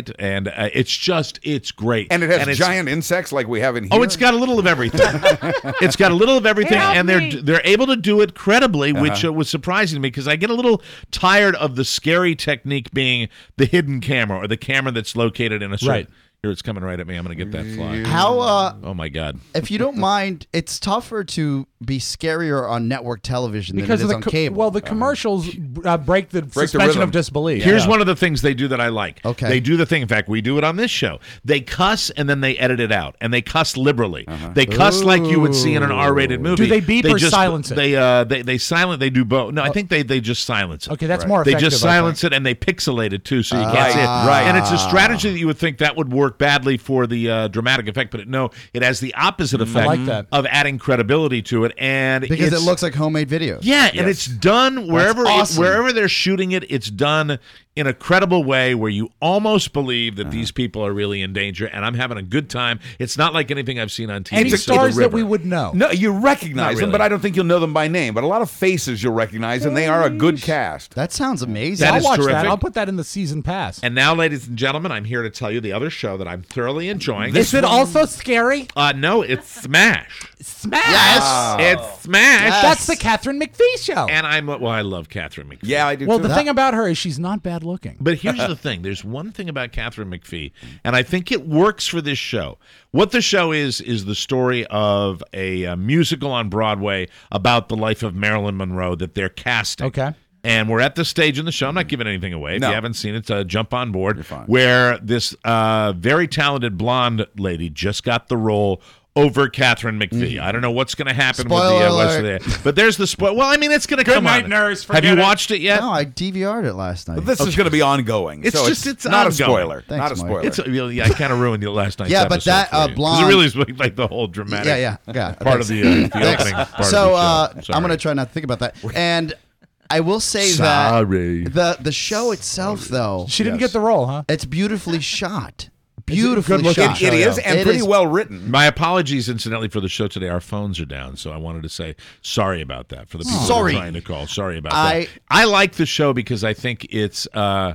Speaker 3: it's great.
Speaker 4: And it has giant insects like we have in here.
Speaker 3: Oh, it's got a little of everything. It's got a little of everything, and they're able to do it credibly, which was surprising to me because I get a little tired of the scary technique being the hidden camera or the camera that's located in a certain.
Speaker 1: Right.
Speaker 3: Here, it's coming right at me. I'm going to get that fly.
Speaker 5: How?
Speaker 3: Oh my God!
Speaker 5: If you don't mind, it's tougher to be scarier on network television
Speaker 1: because
Speaker 5: than it is on cable.
Speaker 1: Well, the commercials break the suspension
Speaker 4: rhythm.
Speaker 1: of disbelief.
Speaker 3: Here's one of the things they do that I like.
Speaker 5: Okay.
Speaker 3: They do the thing. In fact, we do it on this show. They cuss and then they edit it out, and they cuss liberally. They cuss like you would see in an R-rated movie.
Speaker 1: Do they beep or silence it?
Speaker 3: They silence. They do both. No, I think they just silence it.
Speaker 1: Okay, that's more effective.
Speaker 3: They just silence it and they pixelate it too, so you can't see it.
Speaker 4: Right.
Speaker 3: And it's a strategy that you would think that would work badly for the dramatic effect, but no, it has the opposite effect
Speaker 1: like that.
Speaker 3: of adding credibility to it, and
Speaker 5: because it looks like homemade videos.
Speaker 3: Yeah, and it's done wherever
Speaker 5: awesome.
Speaker 3: wherever they're shooting it. It's done in a credible way where you almost believe that these people are really in danger, and I'm having a good time. It's not like anything I've seen on TV.
Speaker 1: Any stars that we would know.
Speaker 4: No, you recognize
Speaker 3: Not
Speaker 4: them,
Speaker 3: really.
Speaker 4: but I don't think you'll know them by name. But a lot of faces you'll recognize, and they are a good cast.
Speaker 5: That sounds amazing.
Speaker 3: That
Speaker 1: I'll
Speaker 3: is
Speaker 1: watch
Speaker 3: terrific.
Speaker 1: that. I'll put that in the season pass.
Speaker 3: And now, ladies and gentlemen, I'm here to tell you the other show that I'm thoroughly enjoying.
Speaker 1: Is it also scary?
Speaker 3: No, it's Smash.
Speaker 1: Smash.
Speaker 5: Yes.
Speaker 3: It's Smash.
Speaker 5: Yes.
Speaker 1: That's the Catherine McPhee show.
Speaker 3: And I love Catherine McPhee.
Speaker 4: Yeah, I do
Speaker 1: Well,
Speaker 4: too.
Speaker 1: the thing about her is she's not bad looking.
Speaker 3: But here's the thing. There's one thing about Catherine McPhee, and I think it works for this show. What the show is the story of a musical on Broadway about the life of Marilyn Monroe that they're casting.
Speaker 1: Okay.
Speaker 3: And we're at the stage in the show. I'm not giving anything away. If
Speaker 4: No.
Speaker 3: you haven't seen it, jump on board.
Speaker 4: You're fine.
Speaker 3: Where this very talented blonde lady just got the role over Catherine McPhee. I don't know what's going to happen
Speaker 5: Spoiler
Speaker 3: with the but there's the spoil. Well, I mean, it's going to come
Speaker 1: night,
Speaker 3: on.
Speaker 1: nurse.
Speaker 3: Have you
Speaker 1: Forget it.
Speaker 3: watched it yet?
Speaker 5: No, I DVR'd it last night.
Speaker 4: But this is going to be ongoing.
Speaker 3: It's
Speaker 4: so
Speaker 3: just- it's
Speaker 4: not
Speaker 3: ongoing.
Speaker 4: a spoiler.
Speaker 5: Thanks,
Speaker 4: not a
Speaker 5: Mike.
Speaker 4: spoiler.
Speaker 3: It's I kind of ruined the last night's
Speaker 5: Yeah, but
Speaker 3: episode
Speaker 5: that,
Speaker 3: for you. 'Cause
Speaker 5: blonde-
Speaker 3: it really is like the whole dramatic
Speaker 5: yeah.
Speaker 3: part of the opening part
Speaker 5: So
Speaker 3: of the show.
Speaker 5: I'm
Speaker 3: Sorry.
Speaker 5: going to try not to think about that. And I will say
Speaker 3: Sorry.
Speaker 5: that the show itself, though,
Speaker 1: She didn't get the role, huh?
Speaker 5: it's beautifully shot. Beautifully
Speaker 1: good-looking
Speaker 5: shot.
Speaker 1: show,
Speaker 4: It is,
Speaker 1: yeah.
Speaker 4: and
Speaker 5: It
Speaker 4: pretty
Speaker 5: is-
Speaker 4: well written.
Speaker 3: My apologies, incidentally, for the show today. Our phones are down, so I wanted to say sorry about that for the people who are
Speaker 5: Sorry.
Speaker 3: trying to call. Sorry about that. I like the show because I think it's a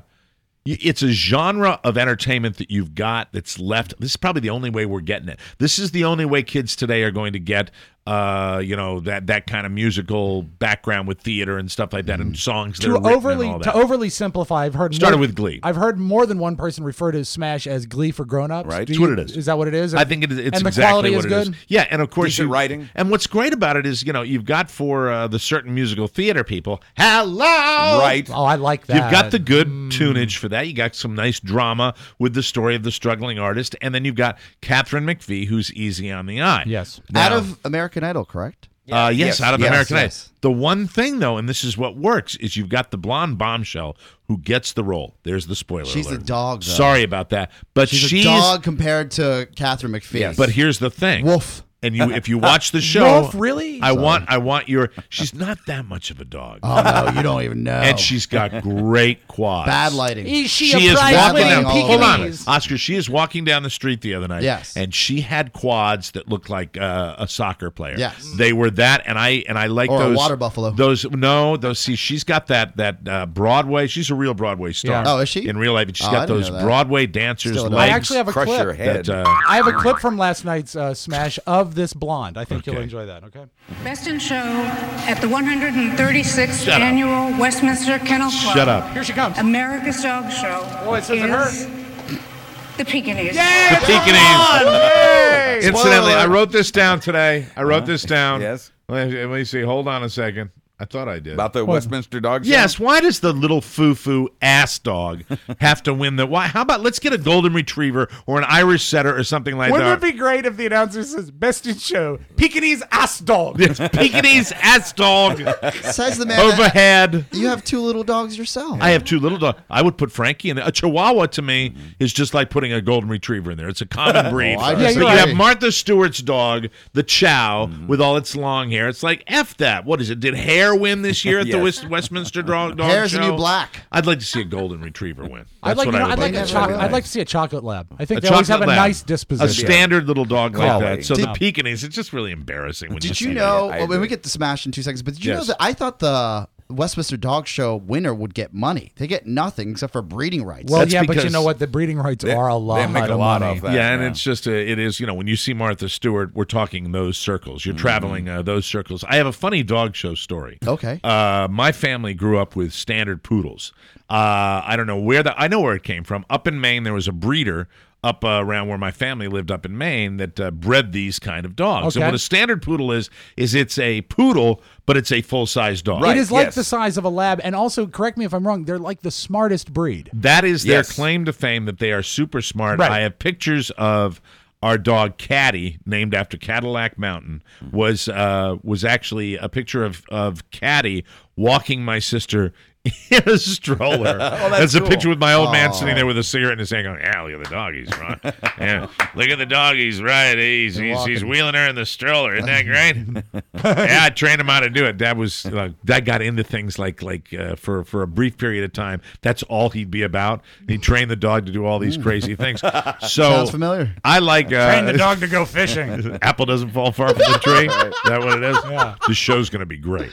Speaker 3: genre of entertainment that you've got that's left. This is probably the only way we're getting it. This is the only way kids today are going to get that kind of musical background with theater and stuff like that and songs that are written and all that.
Speaker 1: To overly simplify, I've heard
Speaker 3: Started with Glee.
Speaker 1: I've heard more than one person refer to Smash as Glee for grown-ups.
Speaker 4: Right.
Speaker 3: That's what it is.
Speaker 1: Is that what it is?
Speaker 3: I think it's
Speaker 1: and the
Speaker 3: exactly
Speaker 1: quality
Speaker 3: what
Speaker 1: is
Speaker 3: it
Speaker 1: good.
Speaker 3: is. Yeah, and of course
Speaker 4: Decent writing.
Speaker 3: And what's great about it is, you've got for the certain musical theater people, hello,
Speaker 4: Right.
Speaker 1: Oh, I like that.
Speaker 3: You've got the good tunage for that. You got some nice drama with the story of the struggling artist, and then you've got Catherine McPhee, who's easy on the eye.
Speaker 1: Yes.
Speaker 5: Out of American Idol, correct?
Speaker 3: Yes, out of
Speaker 5: Yes,
Speaker 3: American Idol.
Speaker 5: yes.
Speaker 3: The one thing, though, and this is what works, is you've got the blonde bombshell who gets the role. There's the spoiler
Speaker 5: She's
Speaker 3: alert.
Speaker 5: a dog, though.
Speaker 3: Sorry about that. But
Speaker 5: She's a dog compared to Catherine McPhee.
Speaker 4: Yes.
Speaker 3: But here's the thing.
Speaker 5: Woof.
Speaker 3: And if you watch the show,
Speaker 1: Wolf, really?
Speaker 3: I want your. She's not that much of a dog,
Speaker 5: Oh, no, you don't even know.
Speaker 3: and she's got great quads.
Speaker 5: Bad lighting.
Speaker 1: Is she,
Speaker 3: She
Speaker 1: a
Speaker 3: is
Speaker 1: prize
Speaker 3: walking
Speaker 1: winning
Speaker 3: down.
Speaker 5: all over
Speaker 3: Hold on,
Speaker 1: Pekingese?
Speaker 3: Oscar. She is walking down the street the other night.
Speaker 5: Yes.
Speaker 3: and she had quads that looked like a soccer player.
Speaker 5: Yes.
Speaker 3: they were that, and I like
Speaker 5: Or a
Speaker 3: those
Speaker 5: water buffalo.
Speaker 3: Those. See, she's got that Broadway. She's a real Broadway star.
Speaker 1: Yeah.
Speaker 5: Oh, is she?
Speaker 3: In real life, she's
Speaker 5: Oh, I
Speaker 3: got
Speaker 5: didn't
Speaker 3: those
Speaker 5: know that.
Speaker 3: Broadway dancers'
Speaker 5: Still don't.
Speaker 3: legs.
Speaker 1: I actually have a
Speaker 4: Crush
Speaker 1: clip.
Speaker 4: your head.
Speaker 3: that,
Speaker 1: I have a clip from last night's Smash of this blonde. I think you'll
Speaker 3: Okay.
Speaker 1: enjoy that. Okay.
Speaker 15: Best in Show at the 136th
Speaker 3: Shut up.
Speaker 15: Annual Westminster Kennel Club.
Speaker 3: Shut up.
Speaker 1: Here she comes.
Speaker 15: America's Dog Show.
Speaker 1: Oh, it says it her.
Speaker 15: is the Pekingese.
Speaker 3: The Pekingese. Incidentally,
Speaker 5: Spoiler.
Speaker 3: I wrote this down today. I wrote this down.
Speaker 4: Yes.
Speaker 3: Let me see. Hold on a second. I thought I did.
Speaker 4: About the Westminster Dog Show?
Speaker 3: Yes. Why does the little foo-foo ass dog have to win the? Why? How about let's get a golden retriever or an Irish setter or something like
Speaker 1: Wouldn't
Speaker 3: that?
Speaker 1: it be great if the announcer says "Best in Show"? Pekingese ass dog.
Speaker 3: Yes, Pekingese ass dog
Speaker 5: Says the man.
Speaker 3: overhead.
Speaker 5: You have two little dogs yourself.
Speaker 3: I have two little dogs. I would put Frankie in there. A Chihuahua to me is just like putting a golden retriever in there. It's a common breed.
Speaker 5: I
Speaker 3: But
Speaker 5: disagree.
Speaker 3: you have Martha Stewart's dog, the Chow, with all its long hair. It's like F that. What is it? Did Hair win this year at the Westminster Dog
Speaker 5: Hair's
Speaker 3: Show?
Speaker 5: the new black.
Speaker 3: I'd like to see a golden retriever win.
Speaker 1: I'd
Speaker 3: That's
Speaker 1: like,
Speaker 3: what I would like.
Speaker 1: a chocolate. I'd like to see a chocolate lab. I think
Speaker 3: A
Speaker 1: they always have a
Speaker 3: chocolate lab.
Speaker 1: nice disposition.
Speaker 3: A standard little dog like
Speaker 4: Collie.
Speaker 3: that. So the
Speaker 1: Did-
Speaker 3: Pekingese, it's just really embarrassing when you
Speaker 5: Did
Speaker 3: see
Speaker 5: you
Speaker 3: that.
Speaker 5: know?
Speaker 4: I
Speaker 5: Well, when
Speaker 4: agree.
Speaker 5: we get to Smash in 2 seconds, but did you know
Speaker 3: Yes.
Speaker 5: that I thought the Westminster Dog Show winner would get money. They get nothing except for breeding rights.
Speaker 1: Well, but you know what? The breeding rights are a lot.
Speaker 4: They make a lot
Speaker 1: money.
Speaker 4: of that.
Speaker 3: Yeah, and it's just it is, when you see Martha Stewart, we're talking those circles. You're traveling those circles. I have a funny dog show story.
Speaker 5: Okay.
Speaker 3: My family grew up with standard poodles. I don't know I know where it came from. Up in Maine, there was a breeder up around where my family lived up in Maine that bred these kind of dogs.
Speaker 1: Okay.
Speaker 3: And what a standard poodle is it's a poodle, but it's a full-size dog.
Speaker 1: Right. It is like the size of a lab, and also, correct me if I'm wrong, they're like the smartest breed.
Speaker 3: That is their claim to fame, that they are super smart.
Speaker 1: Right.
Speaker 3: I have pictures of our dog Caddy, named after Cadillac Mountain, was actually a picture of Caddy walking my sister in a stroller. That's a picture with my old man sitting there with a cigarette in his hand going, yeah, look at the dog. He's right. Yeah, look at the dog. He's right. He's wheeling her in the stroller. Isn't that great? Yeah, I trained him how to do it. Dad got into things like for a brief period of time. That's all he'd be about. He'd train the dog to do all these crazy things. So
Speaker 5: sounds familiar.
Speaker 3: I like
Speaker 1: train the dog to go fishing.
Speaker 3: Apple doesn't fall far from the tree. Is that what it is? Yeah. This show's going to be great.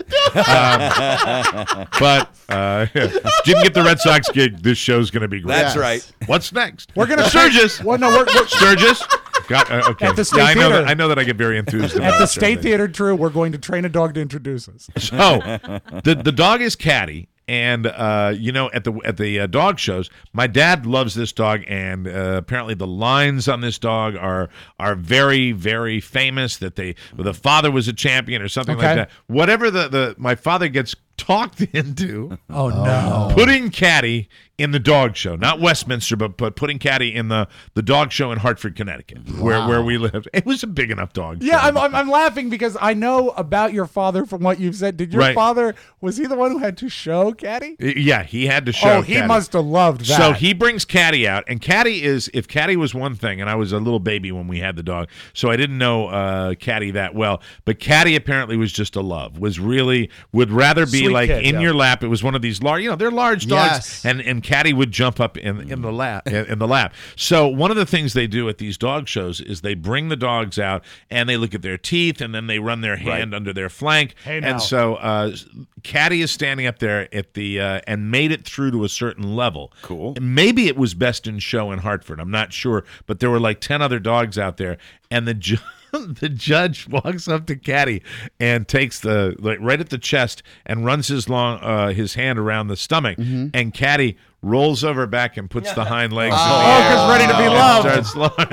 Speaker 3: But didn't get the Red Sox gig. This show's going to be great.
Speaker 4: That's right.
Speaker 3: What's next?
Speaker 1: We're going to
Speaker 3: Sturgis.
Speaker 1: Well, no, we're
Speaker 3: Sturgis. Okay.
Speaker 1: At the State Theater.
Speaker 3: I know that I get very enthused about
Speaker 1: at the
Speaker 3: certain
Speaker 1: State
Speaker 3: things.
Speaker 1: Theater. True. We're going to train a dog to introduce us.
Speaker 3: So the dog is Caddy. And at the dog shows, my dad loves this dog, and apparently the lines on this dog are very, very famous. That the father was a champion or something like that. Whatever my father gets talked into.
Speaker 1: Oh no!
Speaker 3: Putting Caddy in the dog show, not Westminster, but putting Caddy in the dog show in Hartford, Connecticut, where we lived. It was a big enough dog show.
Speaker 1: Yeah, I'm laughing because I know about your father from what you've said. Did your father, was he the one who had to show Caddy?
Speaker 3: Yeah, he had to show.
Speaker 1: Oh, he
Speaker 3: Caddy.
Speaker 1: must have loved that.
Speaker 3: So he brings Caddy out, and Caddy if Caddy was one thing, and I was a little baby when we had the dog, so I didn't know Caddy that well, but Caddy apparently was just a love. Would rather be
Speaker 1: Sweet
Speaker 3: like
Speaker 1: kid,
Speaker 3: in your lap. It was one of these large, they're large dogs,
Speaker 5: Yes.
Speaker 3: and Caddy would jump up in the lap. So one of the things they do at these dog shows is they bring the dogs out and they look at their teeth, and then they run their hand under their flank.
Speaker 1: Hey, now.
Speaker 3: And so Caddy is standing up there at the and made it through to a certain level.
Speaker 4: Cool.
Speaker 3: Maybe it was Best in Show in Hartford. I'm not sure, but there were like 10 other dogs out there, and the judge walks up to Caddy and takes right at the chest and runs his hand around the stomach, and Caddy rolls over back and puts the hind legs in the air.
Speaker 1: because ready to be loved.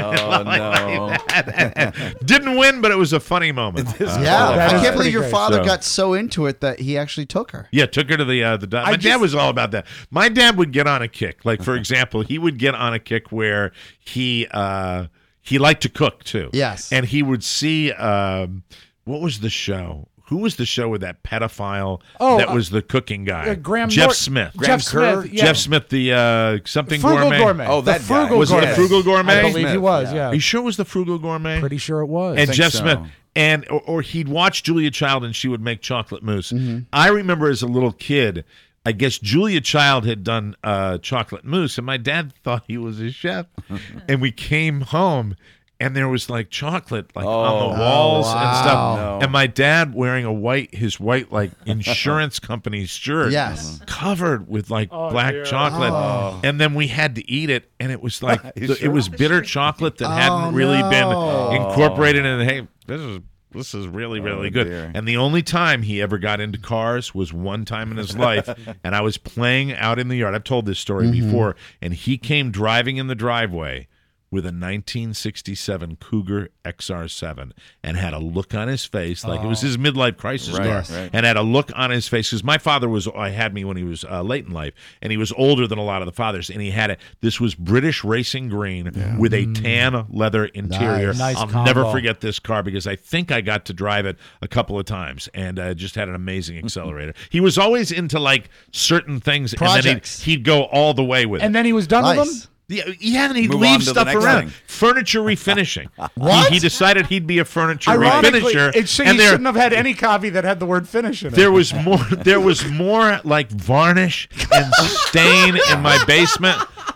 Speaker 3: Starts Didn't win, but it was a funny moment.
Speaker 5: I can't believe your
Speaker 1: great.
Speaker 5: father got so into it that he actually took her.
Speaker 3: Yeah, took her to the dog. My dad was all about that. My dad would get on a kick. Like, for example, he would get on a kick where he liked to cook too.
Speaker 5: Yes.
Speaker 3: And he would see what was the show? Who was the show with that pedophile that was the cooking guy? Jeff Smith.
Speaker 1: Jeff Smith. Yeah.
Speaker 3: Jeff Smith, the something
Speaker 1: Frugal
Speaker 3: gourmet.
Speaker 1: Oh,
Speaker 4: that guy.
Speaker 1: Frugal
Speaker 3: Was it the Frugal Gourmet?
Speaker 1: I believe he was, yeah.
Speaker 3: Are you sure it was the Frugal Gourmet?
Speaker 1: Pretty sure it was.
Speaker 3: And
Speaker 4: think
Speaker 3: Jeff
Speaker 4: so.
Speaker 3: Smith. And or he'd watch Julia Child and she would make chocolate mousse. I remember as a little kid, I guess Julia Child had done chocolate mousse, and my dad thought he was a chef. And we came home, and there was like chocolate on the walls and stuff.
Speaker 4: No.
Speaker 3: And my dad wearing his white like insurance company shirt,
Speaker 5: Yes.
Speaker 3: covered with like black chocolate. And then we had to eat it, and it was like it was bitter chocolate that hadn't really been incorporated in. Hey, this is really, really good.
Speaker 4: Dear.
Speaker 3: And the only time he ever got into cars was one time in his life, and I was playing out in the yard. I've told this story before, and he came driving in the driveway with a 1967 Cougar XR7 and had a look on his face like it was his midlife crisis car,
Speaker 4: right.
Speaker 3: and had a look on his face because my father had me when he was late in life, and he was older than a lot of the fathers, and he had it. This was British racing green with a tan leather interior.
Speaker 1: Nice
Speaker 3: I'll
Speaker 1: combo.
Speaker 3: never forget this car because I think I got to drive it a couple of times, and just had an amazing accelerator. He was always into like certain things,
Speaker 5: Projects.
Speaker 3: and then he'd go all the way with it.
Speaker 1: And then he was done with
Speaker 5: Nice.
Speaker 1: them?
Speaker 3: Yeah, and he'd
Speaker 4: Move on
Speaker 3: leave
Speaker 4: to the
Speaker 3: stuff
Speaker 4: next
Speaker 3: around.
Speaker 4: thing.
Speaker 3: Furniture refinishing.
Speaker 5: What?
Speaker 3: He decided he'd be a furniture
Speaker 1: Ironically,
Speaker 3: refinisher.
Speaker 1: he
Speaker 3: and
Speaker 1: shouldn't have had any copy that had the word finish in it.
Speaker 3: there was more like varnish and stain in my basement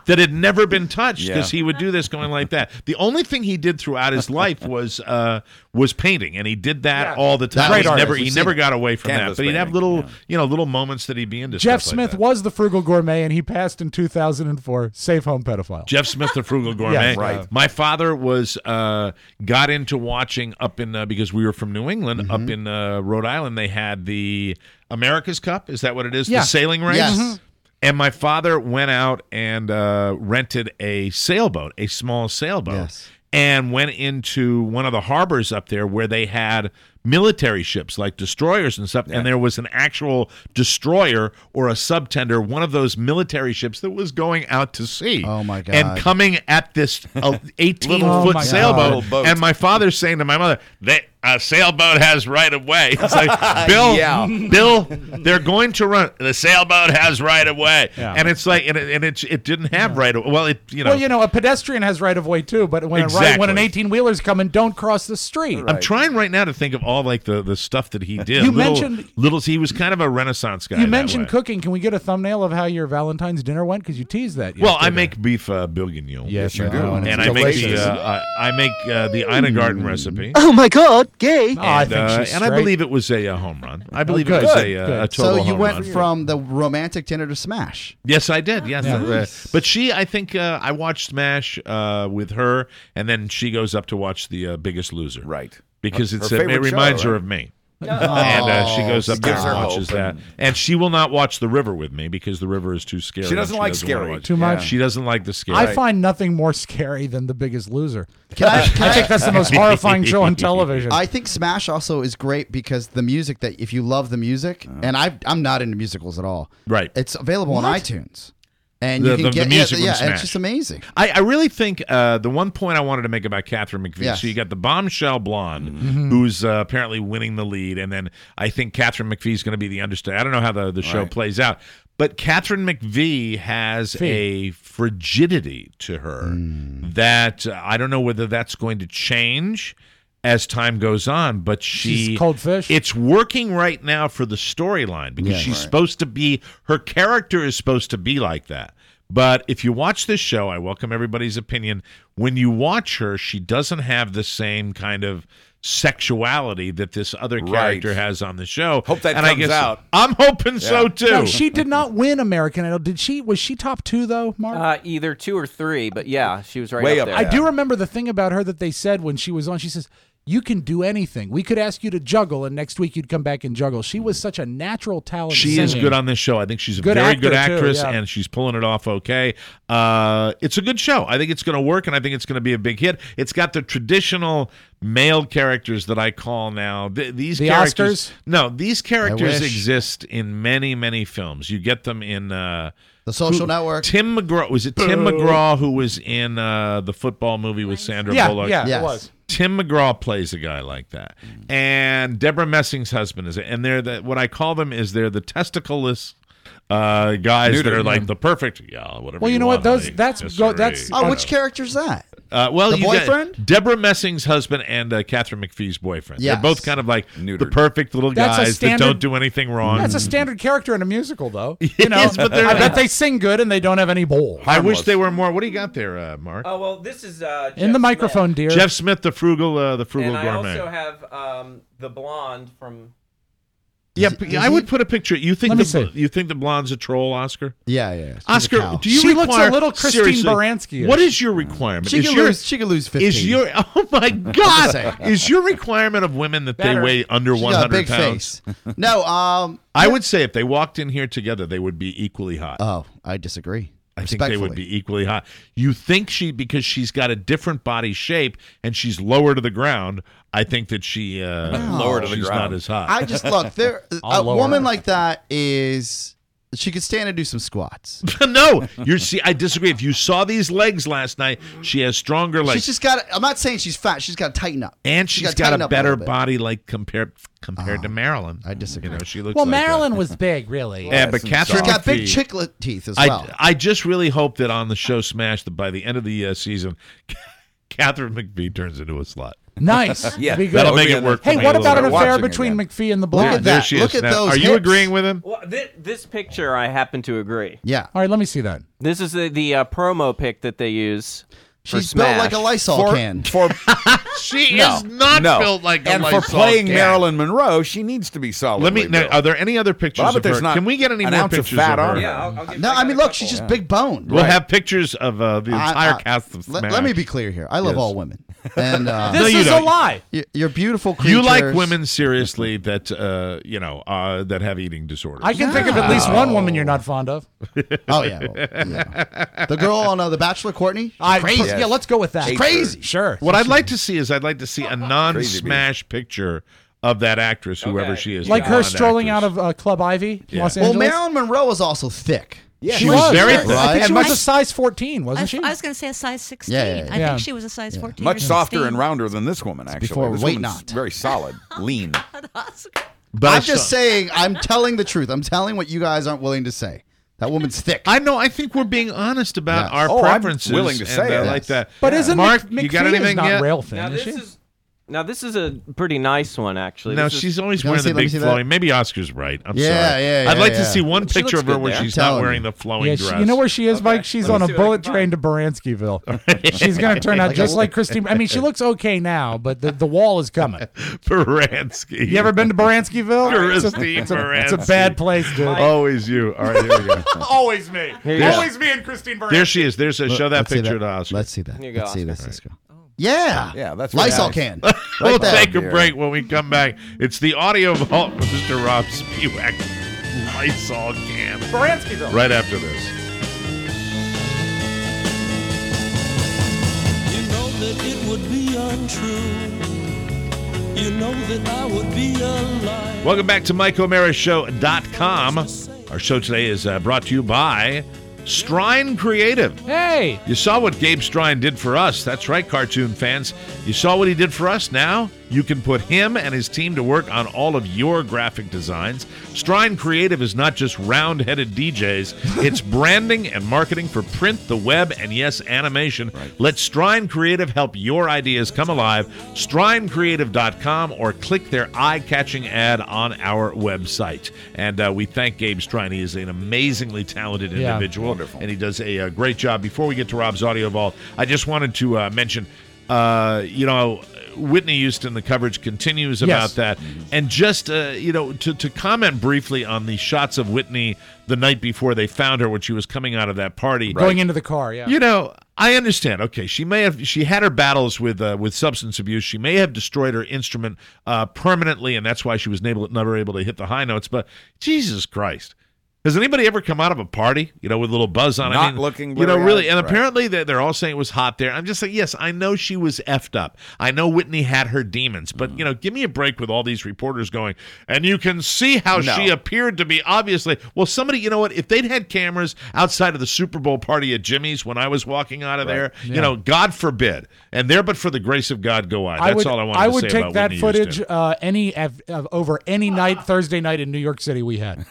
Speaker 3: that had never been touched because he would do this going like that. The only thing he did throughout his life was painting, and he did that all the time. He never got away from that. But he'd have little moments that he'd be into.
Speaker 1: Jeff
Speaker 3: stuff
Speaker 1: Smith
Speaker 3: like that.
Speaker 1: was the Frugal Gourmet, and he passed in 2004. Safe home pedophile.
Speaker 3: Jeff Smith, the Frugal Gourmet.
Speaker 4: right.
Speaker 3: My father was got into watching up in because we were from New England, up in Rhode Island. They had the America's Cup. Is that what it is?
Speaker 1: Yeah.
Speaker 3: The sailing race.
Speaker 5: Yes.
Speaker 3: And my father went out and rented a sailboat, a small sailboat, and went into one of the harbors up there where they had military ships like destroyers and stuff, and there was an actual destroyer or a subtender, one of those military ships that was going out to sea.
Speaker 5: Oh, my God.
Speaker 3: And coming at this 18-foot sailboat, and my father's saying to my mother, a sailboat has right of way. It's like, Bill, they're going to run. The sailboat has right of way, and it's like, and it didn't have right of. Well,
Speaker 1: a pedestrian has right of way too, but when an 18-wheeler's coming, don't cross the street.
Speaker 3: I'm trying right now to think of all like the stuff that he did.
Speaker 1: You mentioned
Speaker 3: he was kind of a Renaissance guy.
Speaker 1: You mentioned cooking. Can we get a thumbnail of how your Valentine's dinner went? Because you teased that.
Speaker 3: Well, I make beef bourguignon.
Speaker 1: Yes, you do.
Speaker 3: And I make the Ina Garten recipe.
Speaker 16: Oh my God, gay!
Speaker 3: And I believe it was a home run. I believe it was a total
Speaker 5: So you
Speaker 3: home
Speaker 5: went
Speaker 3: run.
Speaker 5: from the romantic dinner to Smash.
Speaker 3: Yes, I did. Yes, but I think I watched Smash with her, and then she goes up to watch The Biggest Loser.
Speaker 4: Right.
Speaker 3: Because
Speaker 4: Her
Speaker 3: it
Speaker 4: favorite
Speaker 3: reminds
Speaker 4: show,
Speaker 3: her
Speaker 4: right?
Speaker 3: of me. And she goes up there and watches that. And she will not watch The River with me because The River is too scary.
Speaker 4: She doesn't like scary.
Speaker 3: want to
Speaker 1: Too much?
Speaker 3: She doesn't like the scary.
Speaker 1: I find nothing more scary than The Biggest Loser. I think that's the most horrifying show on television.
Speaker 5: I think Smash also is great because the music that if you love the music, and I'm not into musicals at all.
Speaker 3: Right.
Speaker 5: It's available on iTunes. And you can get
Speaker 3: music from
Speaker 5: and
Speaker 3: Smash.
Speaker 5: it's just amazing.
Speaker 3: I really think the one point I wanted to make about Catherine McPhee.
Speaker 5: Yes.
Speaker 3: So you got the bombshell blonde who's apparently winning the lead, and then I think Catherine McPhee is going to be the understudy. I don't know how the show plays out, but Catherine McVie has a frigidity to her that I don't know whether that's going to change as time goes on, but
Speaker 1: she's cold fish.
Speaker 3: It's working right now for the storyline because she's supposed to be, her character is supposed to be like that. But if you watch this show, I welcome everybody's opinion. When you watch her, she doesn't have the same kind of sexuality that this other character has on the show.
Speaker 4: Hope that
Speaker 3: and
Speaker 4: comes
Speaker 3: I guess
Speaker 4: out.
Speaker 3: I'm hoping so too.
Speaker 1: No, she did not win American Idol. Did she? Was she top 2 though, Mark?
Speaker 2: Either 2 or 3, but yeah, she was right
Speaker 4: Way
Speaker 2: up
Speaker 4: up
Speaker 2: there.
Speaker 1: I do remember the thing about her that they said when she was on. She says, "You can do anything. We could ask you to juggle, and next week you'd come back and juggle." She was such a natural talent.
Speaker 3: She is good on this show. I think she's a very good actress, and she's pulling it off okay. It's a good show. I think it's going to work, and I think it's going to be a big hit. It's got the traditional male characters that I call now. These characters,
Speaker 1: Oscars?
Speaker 3: No, these characters exist in many, many films. You get them in
Speaker 5: The Social Network.
Speaker 3: Tim McGraw. Was it Tim McGraw who was in the football movie with Sandra Bullock?
Speaker 1: Yeah, it was.
Speaker 3: Tim McGraw plays a guy like that, and Deborah Messing's husband is, and they're what I call them is they're the testicleless guys that are like the perfect whatever.
Speaker 1: Well, you know what? That's
Speaker 5: which character's that?
Speaker 3: The
Speaker 5: you boyfriend?
Speaker 3: Deborah Messing's husband and Catherine McPhee's boyfriend.
Speaker 5: Yes.
Speaker 3: They're both kind of like the perfect little guys that don't do anything wrong.
Speaker 1: That's a standard character in a musical, though. You know, but I bet they sing good and they don't have any bowl.
Speaker 3: I wish they were more. What do you got there, Mark?
Speaker 2: Oh well, this is
Speaker 1: in the microphone, dear.
Speaker 3: Jeff Smith, the frugal
Speaker 2: and
Speaker 3: gourmet.
Speaker 2: I also have the blonde from.
Speaker 3: Yeah, I would put a picture. You think the blonde's a troll, Oscar?
Speaker 5: Yeah.
Speaker 3: Oscar, do you
Speaker 1: She
Speaker 3: require,
Speaker 1: looks a little Christine
Speaker 3: seriously,
Speaker 1: Baranski-ish.
Speaker 3: What is your requirement?
Speaker 5: She could lose 15.
Speaker 3: Is your oh my God? Is your requirement of women that they weigh under 100
Speaker 5: big
Speaker 3: pounds?
Speaker 5: Face. No,
Speaker 3: I would say if they walked in here together, they would be equally hot.
Speaker 5: Oh, I disagree.
Speaker 3: I think they would be equally hot. You think because she's got a different body shape and she's lower to the ground, I think that she lower to the ground. Not as hot.
Speaker 5: I just look a woman like that is she could stand and do some squats.
Speaker 3: No, I disagree. If you saw these legs last night, she has stronger legs.
Speaker 5: She's just got. I'm not saying she's fat. She's got to tighten up,
Speaker 3: and she's got a better body, like compared to Marilyn.
Speaker 5: I disagree.
Speaker 3: You know, she looks.
Speaker 1: Well,
Speaker 3: like
Speaker 1: Marilyn was big, really.
Speaker 3: Yeah, but Catherine,
Speaker 5: she's got big chicklet teeth as well.
Speaker 3: I just really hope that on the show Smash, that by the end of the season, Catherine McPhee turns into a slut.
Speaker 1: Nice.
Speaker 4: Yeah,
Speaker 1: Be good.
Speaker 3: That'll make it work.
Speaker 1: Hey,
Speaker 3: for me
Speaker 1: what
Speaker 3: a little
Speaker 1: about an
Speaker 3: bit.
Speaker 1: affair
Speaker 4: Watching
Speaker 1: between
Speaker 4: again.
Speaker 1: McPhee and the
Speaker 5: Look
Speaker 1: blonde?
Speaker 5: at
Speaker 3: There
Speaker 5: that.
Speaker 3: she is.
Speaker 5: Look at
Speaker 3: Now,
Speaker 5: those
Speaker 3: are you
Speaker 5: hips.
Speaker 3: agreeing with him?
Speaker 2: Well, this picture, I happen to agree.
Speaker 5: Yeah.
Speaker 1: All right, let me see that.
Speaker 2: This is the promo pic that they use. For
Speaker 5: She's built
Speaker 2: Smash.
Speaker 5: like a Lysol can.
Speaker 3: She is not built like a
Speaker 4: And
Speaker 3: Lysol
Speaker 4: for playing
Speaker 3: can.
Speaker 4: Marilyn Monroe, she needs to be solid.
Speaker 3: Let me. Now, are there any other pictures
Speaker 4: Well, but
Speaker 3: of
Speaker 4: there's
Speaker 3: her?
Speaker 4: not
Speaker 3: Can we get any
Speaker 4: an
Speaker 3: more
Speaker 4: ounce of
Speaker 3: pictures
Speaker 4: fat
Speaker 3: of her?
Speaker 4: on her.
Speaker 2: Yeah, I'll give
Speaker 5: No,
Speaker 2: you
Speaker 5: I mean,
Speaker 2: a
Speaker 5: look, she's
Speaker 2: couple.
Speaker 5: just big boned.
Speaker 3: We'll have pictures of the entire cast of Smash.
Speaker 5: Let me be clear here. I love
Speaker 3: Yes.
Speaker 5: all women. And
Speaker 1: This
Speaker 3: No, you
Speaker 1: is a
Speaker 3: don't.
Speaker 1: lie.
Speaker 5: you're beautiful creatures.
Speaker 3: You like women seriously that that have eating disorders.
Speaker 1: I can think of at least one woman you're not fond of.
Speaker 5: Oh, yeah. Well, yeah. The girl on The Bachelor, Courtney?
Speaker 1: Crazy.
Speaker 5: Crazy.
Speaker 1: Yeah, let's go with that.
Speaker 5: She's crazy.
Speaker 1: Sure.
Speaker 3: What I'd like to see is a non-Smash picture of that actress, whoever she is.
Speaker 1: Like
Speaker 3: the
Speaker 1: her
Speaker 3: blonde
Speaker 1: strolling
Speaker 3: actress.
Speaker 1: out of Club Ivy,
Speaker 3: Yeah.
Speaker 1: Los
Speaker 5: Well,
Speaker 1: Angeles.
Speaker 5: Marilyn Monroe is also thick.
Speaker 4: Yeah,
Speaker 1: She was
Speaker 3: very
Speaker 1: thick.
Speaker 3: thick.
Speaker 1: I think
Speaker 5: Right?
Speaker 1: she was
Speaker 5: And
Speaker 1: a size 14, wasn't she?
Speaker 16: I was going to say a size 16.
Speaker 5: Yeah.
Speaker 16: I think she was a size 14.
Speaker 4: much
Speaker 16: or
Speaker 4: softer
Speaker 16: 16.
Speaker 4: and rounder than this woman. Actually,
Speaker 5: before
Speaker 4: this
Speaker 5: Weight
Speaker 4: woman's
Speaker 5: Not.
Speaker 4: very solid, lean.
Speaker 3: But
Speaker 5: I'm just saying, I'm telling the truth. I'm telling what you guys aren't willing to say. That woman's thick.
Speaker 3: I know. I think we're being honest about
Speaker 5: Yeah.
Speaker 3: our
Speaker 4: Oh, I'm
Speaker 3: preferences.
Speaker 4: willing to say
Speaker 3: and,
Speaker 4: it.
Speaker 3: like that.
Speaker 1: But isn't
Speaker 3: Mark?
Speaker 1: McPhee
Speaker 3: You got anything
Speaker 1: is not
Speaker 3: yet?
Speaker 1: rail thin,
Speaker 2: Now
Speaker 1: is
Speaker 2: this
Speaker 1: she?
Speaker 2: is a pretty nice one, actually.
Speaker 3: No,
Speaker 2: This is-
Speaker 3: she's always
Speaker 5: You wanna
Speaker 3: wearing the
Speaker 5: let me
Speaker 3: big
Speaker 5: see that?
Speaker 3: flowing. Maybe Oscar's right. I'm
Speaker 5: Yeah,
Speaker 3: sorry.
Speaker 5: yeah,
Speaker 3: I'd like
Speaker 5: yeah.
Speaker 3: to see one
Speaker 2: She
Speaker 3: picture
Speaker 2: looks
Speaker 3: of her
Speaker 2: good
Speaker 3: where
Speaker 2: there.
Speaker 3: she's not
Speaker 5: Telling
Speaker 3: wearing
Speaker 5: you.
Speaker 3: the flowing
Speaker 1: Yeah,
Speaker 3: dress.
Speaker 1: you know where she is, Mike? She's on a
Speaker 2: see what I
Speaker 1: bullet
Speaker 2: can
Speaker 1: train to Baranskiville. She's going to turn out just like Christine. I mean, she looks okay now, but the wall is coming.
Speaker 3: Baranski.
Speaker 1: You ever been to Baranskiville?
Speaker 3: Christine
Speaker 1: It's a
Speaker 3: Baranski.
Speaker 1: bad place, dude.
Speaker 3: Always you. All right, here we go.
Speaker 1: Always me.
Speaker 2: Here you go.
Speaker 1: Always me and Christine Baranski.
Speaker 3: There she is. There's a show that
Speaker 5: Let's see
Speaker 3: picture to Oscar.
Speaker 5: Let's see that.
Speaker 2: Here you go,
Speaker 5: Let's see
Speaker 2: Oscar.
Speaker 5: this. Let's go. Yeah.
Speaker 4: Yeah, that's
Speaker 5: Lysol
Speaker 4: right.
Speaker 5: can.
Speaker 3: We'll
Speaker 5: there.
Speaker 3: take a break when we come back. It's the audio vault with Mr. Rob Spewak. Lysol can.
Speaker 1: Baranskiville.
Speaker 3: Right after this.
Speaker 17: You know that it would be untrue. You know that I would be a liar.
Speaker 3: Welcome back to MikeO'MaraShow.com. Our show today is brought to you by Strine Creative.
Speaker 1: Hey.
Speaker 3: You saw what Gabe Strine did for us. That's right, cartoon fans. You saw what he did for us. Now you can put him and his team to work on all of your graphic designs. Strine Creative is not just round-headed DJs. It's branding and marketing for print, the web, and yes, animation. Let Strine Creative help your ideas come alive. StrineCreative.com or click their eye-catching ad on our website. And we thank Gabe Strine. He is an amazingly talented individual.
Speaker 4: Wonderful.
Speaker 3: And he does a great job. Before we get to Rob's Audio Vault, I just wanted to mention, Whitney Houston, the coverage continues about that. And just, to comment briefly on the shots of Whitney the night before they found her when she was coming out of that party.
Speaker 1: Going into the car, yeah.
Speaker 3: You know, I understand. Okay, she had her battles with substance abuse. She may have destroyed her instrument permanently, and that's why she was never able to hit the high notes. But Jesus Christ. Has anybody ever come out of a party, with a little buzz on it?
Speaker 4: Not looking
Speaker 3: really.
Speaker 4: blurry-eyed,
Speaker 3: And
Speaker 4: right.
Speaker 3: apparently they're all saying it was hot there. I'm just saying, yes, I know she was effed up. I know Whitney had her demons. But, give me a break with all these reporters going, and you can see how she appeared to be obviously. Well, somebody, you know what? If they'd had cameras outside of the Super Bowl party at Jimmy's when I was walking out of there, God forbid. And there but for the grace of God go I. That's all I wanted to say about
Speaker 1: I would take that
Speaker 3: Whitney
Speaker 1: footage
Speaker 3: Houston.
Speaker 1: over any night, Thursday night in New York City we had.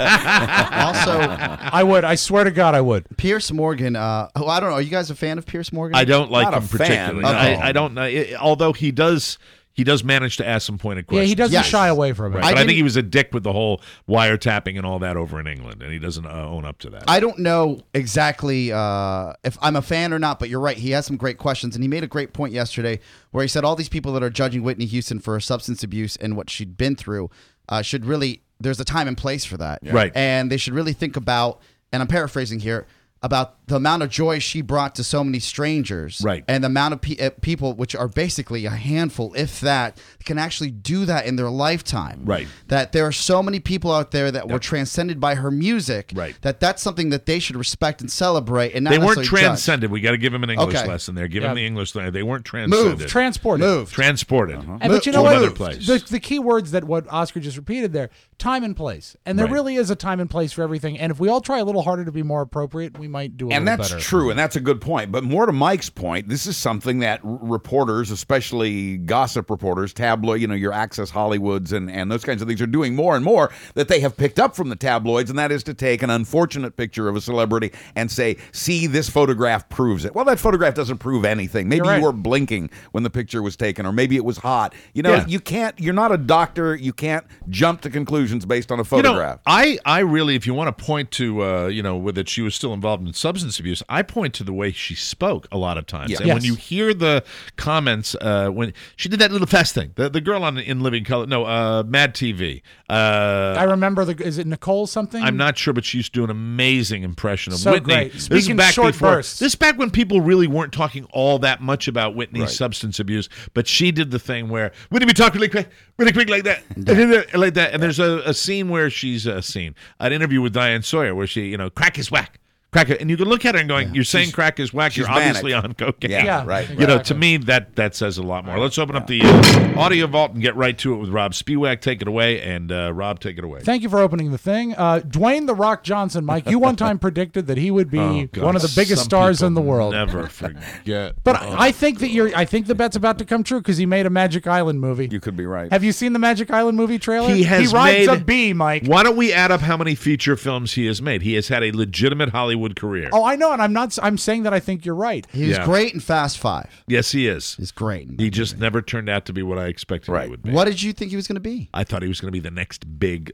Speaker 5: Also,
Speaker 1: I would. I swear to God, I would.
Speaker 5: Pierce Morgan. I don't know. Are you guys a fan of Pierce Morgan?
Speaker 3: I don't like
Speaker 4: Not a
Speaker 3: him particularly.
Speaker 5: fan.
Speaker 3: I don't know. Although he does manage to ask some pointed questions.
Speaker 1: Yeah, he doesn't shy away from it.
Speaker 3: Right. But I think he was a dick with the whole wiretapping and all that over in England, and he doesn't own up to that.
Speaker 5: I don't know exactly if I'm a fan or not, but you're right. He has some great questions, and he made a great point yesterday where he said all these people that are judging Whitney Houston for her substance abuse and what she'd been through should really – there's a time and place for that.
Speaker 3: Yeah. Right.
Speaker 5: And they should really think about – and I'm paraphrasing here – about the amount of joy she brought to so many strangers,
Speaker 3: right?
Speaker 5: And the amount of people, which are basically a handful, if that, can actually do that in their lifetime,
Speaker 3: right?
Speaker 5: That there are so many people out there that were transcended by her music,
Speaker 3: right?
Speaker 5: That's something that they should respect and celebrate. And not
Speaker 3: they weren't
Speaker 5: necessarily
Speaker 3: transcended. We got to give them an English lesson there. Give them the English lesson. They weren't transcended.
Speaker 1: Transported.
Speaker 3: Transported.
Speaker 1: And, but you know what?
Speaker 3: Another place.
Speaker 1: The key words that what Oscar just repeated there: time and place. And there really is a time and place for everything. And if we all try a little harder to be more appropriate, we we might do a
Speaker 4: and
Speaker 1: little
Speaker 4: that's
Speaker 1: better.
Speaker 4: true, and that's a good point. But more to Mike's point, this is something that reporters, especially gossip reporters, tabloid, your Access Hollywoods and those kinds of things, are doing more and more, that they have picked up from the tabloids, and that is to take an unfortunate picture of a celebrity and say, see, this photograph proves it. Well, that photograph doesn't prove anything. Maybe you were blinking when the picture was taken, or maybe it was hot. You can't, you're not a doctor, you can't jump to conclusions based on a photograph.
Speaker 3: I really, if you want to point to, that she was still involved in substance abuse, I point to the way she spoke a lot of times.
Speaker 4: Yeah.
Speaker 3: And when you hear the comments, when she did that little fast thing, the girl in Living Color, Mad TV.
Speaker 1: I remember, is it Nicole something?
Speaker 3: I'm not sure, but she used to do an amazing impression of
Speaker 1: So
Speaker 3: Whitney.
Speaker 1: great. Speaking short bursts.
Speaker 3: This is back when people really weren't talking all that much about Whitney's substance abuse, but she did the thing where Whitney would talk really quick like that, like that. And there's a scene where she's an interview with Diane Sawyer where she, crack is whack. Crack it, and you can look at her and going, "You're saying crack is whack. You're obviously on cocaine."
Speaker 4: Yeah, right.
Speaker 3: To me, that says a lot more. Let's open up the audio vault and get right to it with Rob Spiewak. Take it away, and Rob, take it away.
Speaker 1: Thank you for opening the thing, Dwayne "The Rock" Johnson. Mike, you one time predicted that he would be one of the biggest stars in the world.
Speaker 3: Never forget.
Speaker 1: But I think that I think the bet's about to come true because he made a Magic Island movie.
Speaker 4: You could be right.
Speaker 1: Have you seen the Magic Island movie trailer?
Speaker 3: He rides
Speaker 1: a bee, Mike.
Speaker 3: Why don't we add up how many feature films he has made? He has had a legitimate Hollywood career.
Speaker 1: Oh, I know, and I'm saying that I think you're right.
Speaker 5: He was great in Fast Five.
Speaker 3: Yes, he is.
Speaker 5: He's great.
Speaker 3: He just never turned out to be what I expected he would be.
Speaker 5: What did you think he was going to be?
Speaker 3: I thought he was going to be the next big,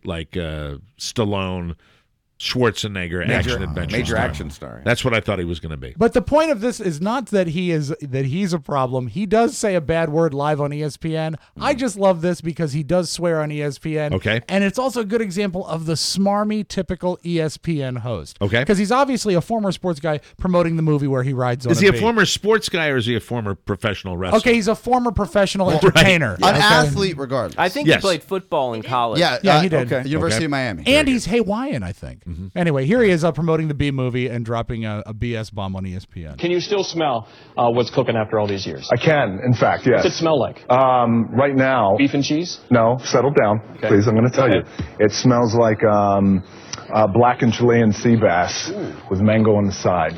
Speaker 3: Stallone, Schwarzenegger action adventure
Speaker 4: major
Speaker 3: star.
Speaker 4: action star.
Speaker 3: That's what I thought he was going to be.
Speaker 1: But the point of this is not that he's a problem. He does say a bad word live on ESPN. I just love this because he does swear on ESPN.
Speaker 3: Okay.
Speaker 1: And it's also a good example of the smarmy, typical ESPN host.
Speaker 3: Okay.
Speaker 1: Because he's obviously a former sports guy promoting the movie where he rides on
Speaker 3: Is he a
Speaker 1: bee.
Speaker 3: former sports guy or is he a former professional wrestler?
Speaker 1: Okay, he's a former professional entertainer.
Speaker 5: An athlete, regardless.
Speaker 2: I think he played football in college.
Speaker 1: Yeah, he did.
Speaker 5: University of Miami.
Speaker 1: And he's Hawaiian, I think. Anyway, here he is promoting the Bee movie and dropping a BS bomb on ESPN.
Speaker 18: Can you still smell what's cooking after all these years?
Speaker 19: I can, in fact, yes.
Speaker 18: What's it smell like?
Speaker 19: Right now...
Speaker 18: Beef and cheese?
Speaker 19: No, settle down, please. I'm going to tell you. It smells like blackened Chilean sea bass with mango on the side.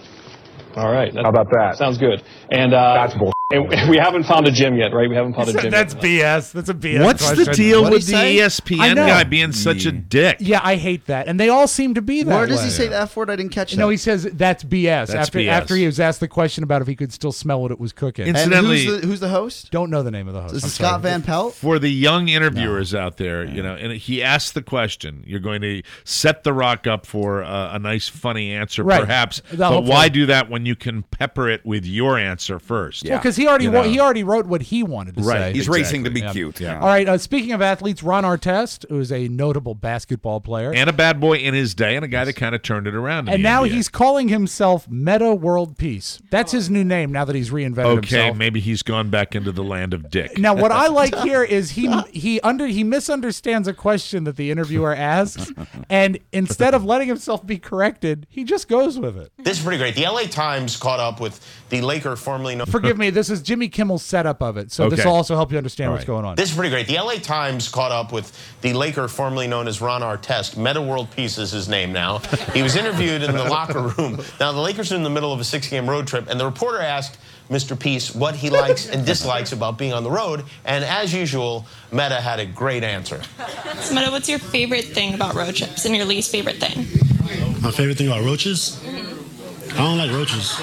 Speaker 18: All right.
Speaker 19: How about that?
Speaker 18: Sounds good. And
Speaker 19: that's bull.
Speaker 18: And we haven't found a gym yet, right? We haven't found a gym
Speaker 1: That's
Speaker 18: yet.
Speaker 1: BS. That's a BS
Speaker 3: What's
Speaker 1: question.
Speaker 3: the deal
Speaker 5: What'd
Speaker 3: with
Speaker 5: he
Speaker 3: the
Speaker 5: say?
Speaker 3: ESPN guy being such a dick?
Speaker 1: Yeah, I hate that. And they all seem to be that
Speaker 5: Where does
Speaker 1: way.
Speaker 5: he say the F word? I didn't catch that.
Speaker 1: No, he says that's BS.
Speaker 3: That's BS.
Speaker 1: After he was asked the question about if he could still smell what it was cooking.
Speaker 3: Incidentally,
Speaker 5: and who's the host?
Speaker 1: Don't know the name of the host.
Speaker 5: Is it Scott Van Pelt?
Speaker 3: For the young interviewers out there, and he asked the question, you're going to set The Rock up for a nice, funny answer,
Speaker 1: Right.
Speaker 3: perhaps.
Speaker 1: Well,
Speaker 3: But why do that when you can pepper it with your answer first?
Speaker 1: Yeah, because he already wrote what he wanted to say.
Speaker 4: He's racing to be cute.
Speaker 1: Yeah. All right. Speaking of athletes, Ron Artest, who is a notable basketball player
Speaker 3: And a bad boy in his day, and a guy that kind of turned it around. In
Speaker 1: and
Speaker 3: the
Speaker 1: now
Speaker 3: NBA.
Speaker 1: he's calling himself Meta World Peace. That's his new name now that he's reinvented
Speaker 3: Okay,
Speaker 1: himself.
Speaker 3: maybe he's gone back into the land of dick.
Speaker 1: Now, what I like here is he misunderstands a question that the interviewer asks, and instead of letting himself be corrected, he just goes with it.
Speaker 20: This is pretty great. The LA Times caught up with the Laker formerly known...
Speaker 1: Forgive me, this is Jimmy Kimmel's setup of it, so this will also help you understand what's going on.
Speaker 20: This is pretty great. The LA Times caught up with the Laker formerly known as Ron Artest. Meta World Peace is his name now. He was interviewed in the locker room. Now, the Lakers are in the middle of a 6-game road trip, and the reporter asked Mr. Peace what he likes and dislikes about being on the road, and as usual, Meta had a great answer.
Speaker 21: So, Meta, what's your favorite thing about road trips and your least favorite thing?
Speaker 22: My favorite thing about roaches? I don't like roaches.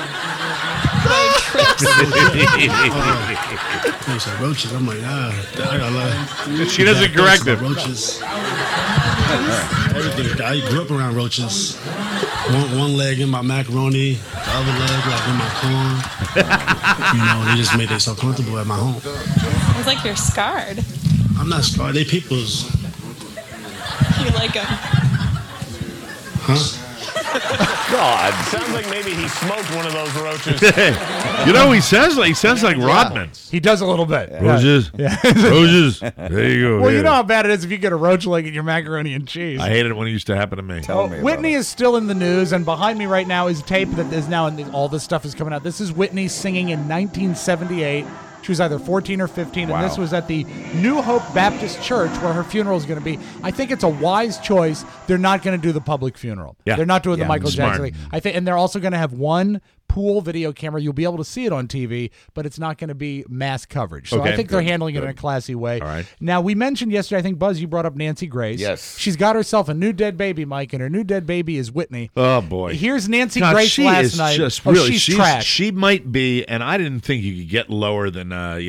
Speaker 21: Road trips.
Speaker 22: They said roaches. I'm like, I got a lot.
Speaker 3: She doesn't correct him.
Speaker 22: Roaches. Everything. I grew up around roaches. One leg in my macaroni, the other leg like in my corn. They just made themselves comfortable at my home.
Speaker 21: Sounds like you're scarred.
Speaker 22: I'm not scarred. They peoples.
Speaker 21: You like them.
Speaker 22: Huh?
Speaker 20: God. Sounds like maybe he smoked one of those roaches.
Speaker 3: He sounds like Rodman.
Speaker 1: He does a little bit.
Speaker 3: Roaches.
Speaker 1: Yeah.
Speaker 3: Roaches. There you go.
Speaker 1: Well, you know how bad it is if you get a roach leg in your macaroni and cheese.
Speaker 3: I hated it when it used to happen to me.
Speaker 1: Whitney is still in the news, and behind me right now is tape that is now, and all this stuff is coming out. This is Whitney singing in 1978 She was either 14 or 15, and this was at the New Hope Baptist Church where her funeral is going to be. I think it's a wise choice. They're not going to do the public funeral.
Speaker 3: Yeah.
Speaker 1: They're not doing the Michael
Speaker 3: Smart.
Speaker 1: Jackson thing. I think, and they're also going to have one pool video camera. You'll be able to see it on TV, but it's not going to be mass coverage. So I think they're handling it in a classy way.
Speaker 3: All right.
Speaker 1: Now, we mentioned yesterday, I think, Buzz, you brought up Nancy Grace.
Speaker 4: Yes.
Speaker 1: She's got herself a new dead baby, Mike, and her new dead baby is Whitney.
Speaker 3: Oh, boy.
Speaker 1: Here's Nancy
Speaker 3: God,
Speaker 1: Grace
Speaker 3: she
Speaker 1: last
Speaker 3: is
Speaker 1: night.
Speaker 3: Just
Speaker 1: oh,
Speaker 3: really,
Speaker 1: she's trash.
Speaker 3: She might be, and I didn't think you could get lower than,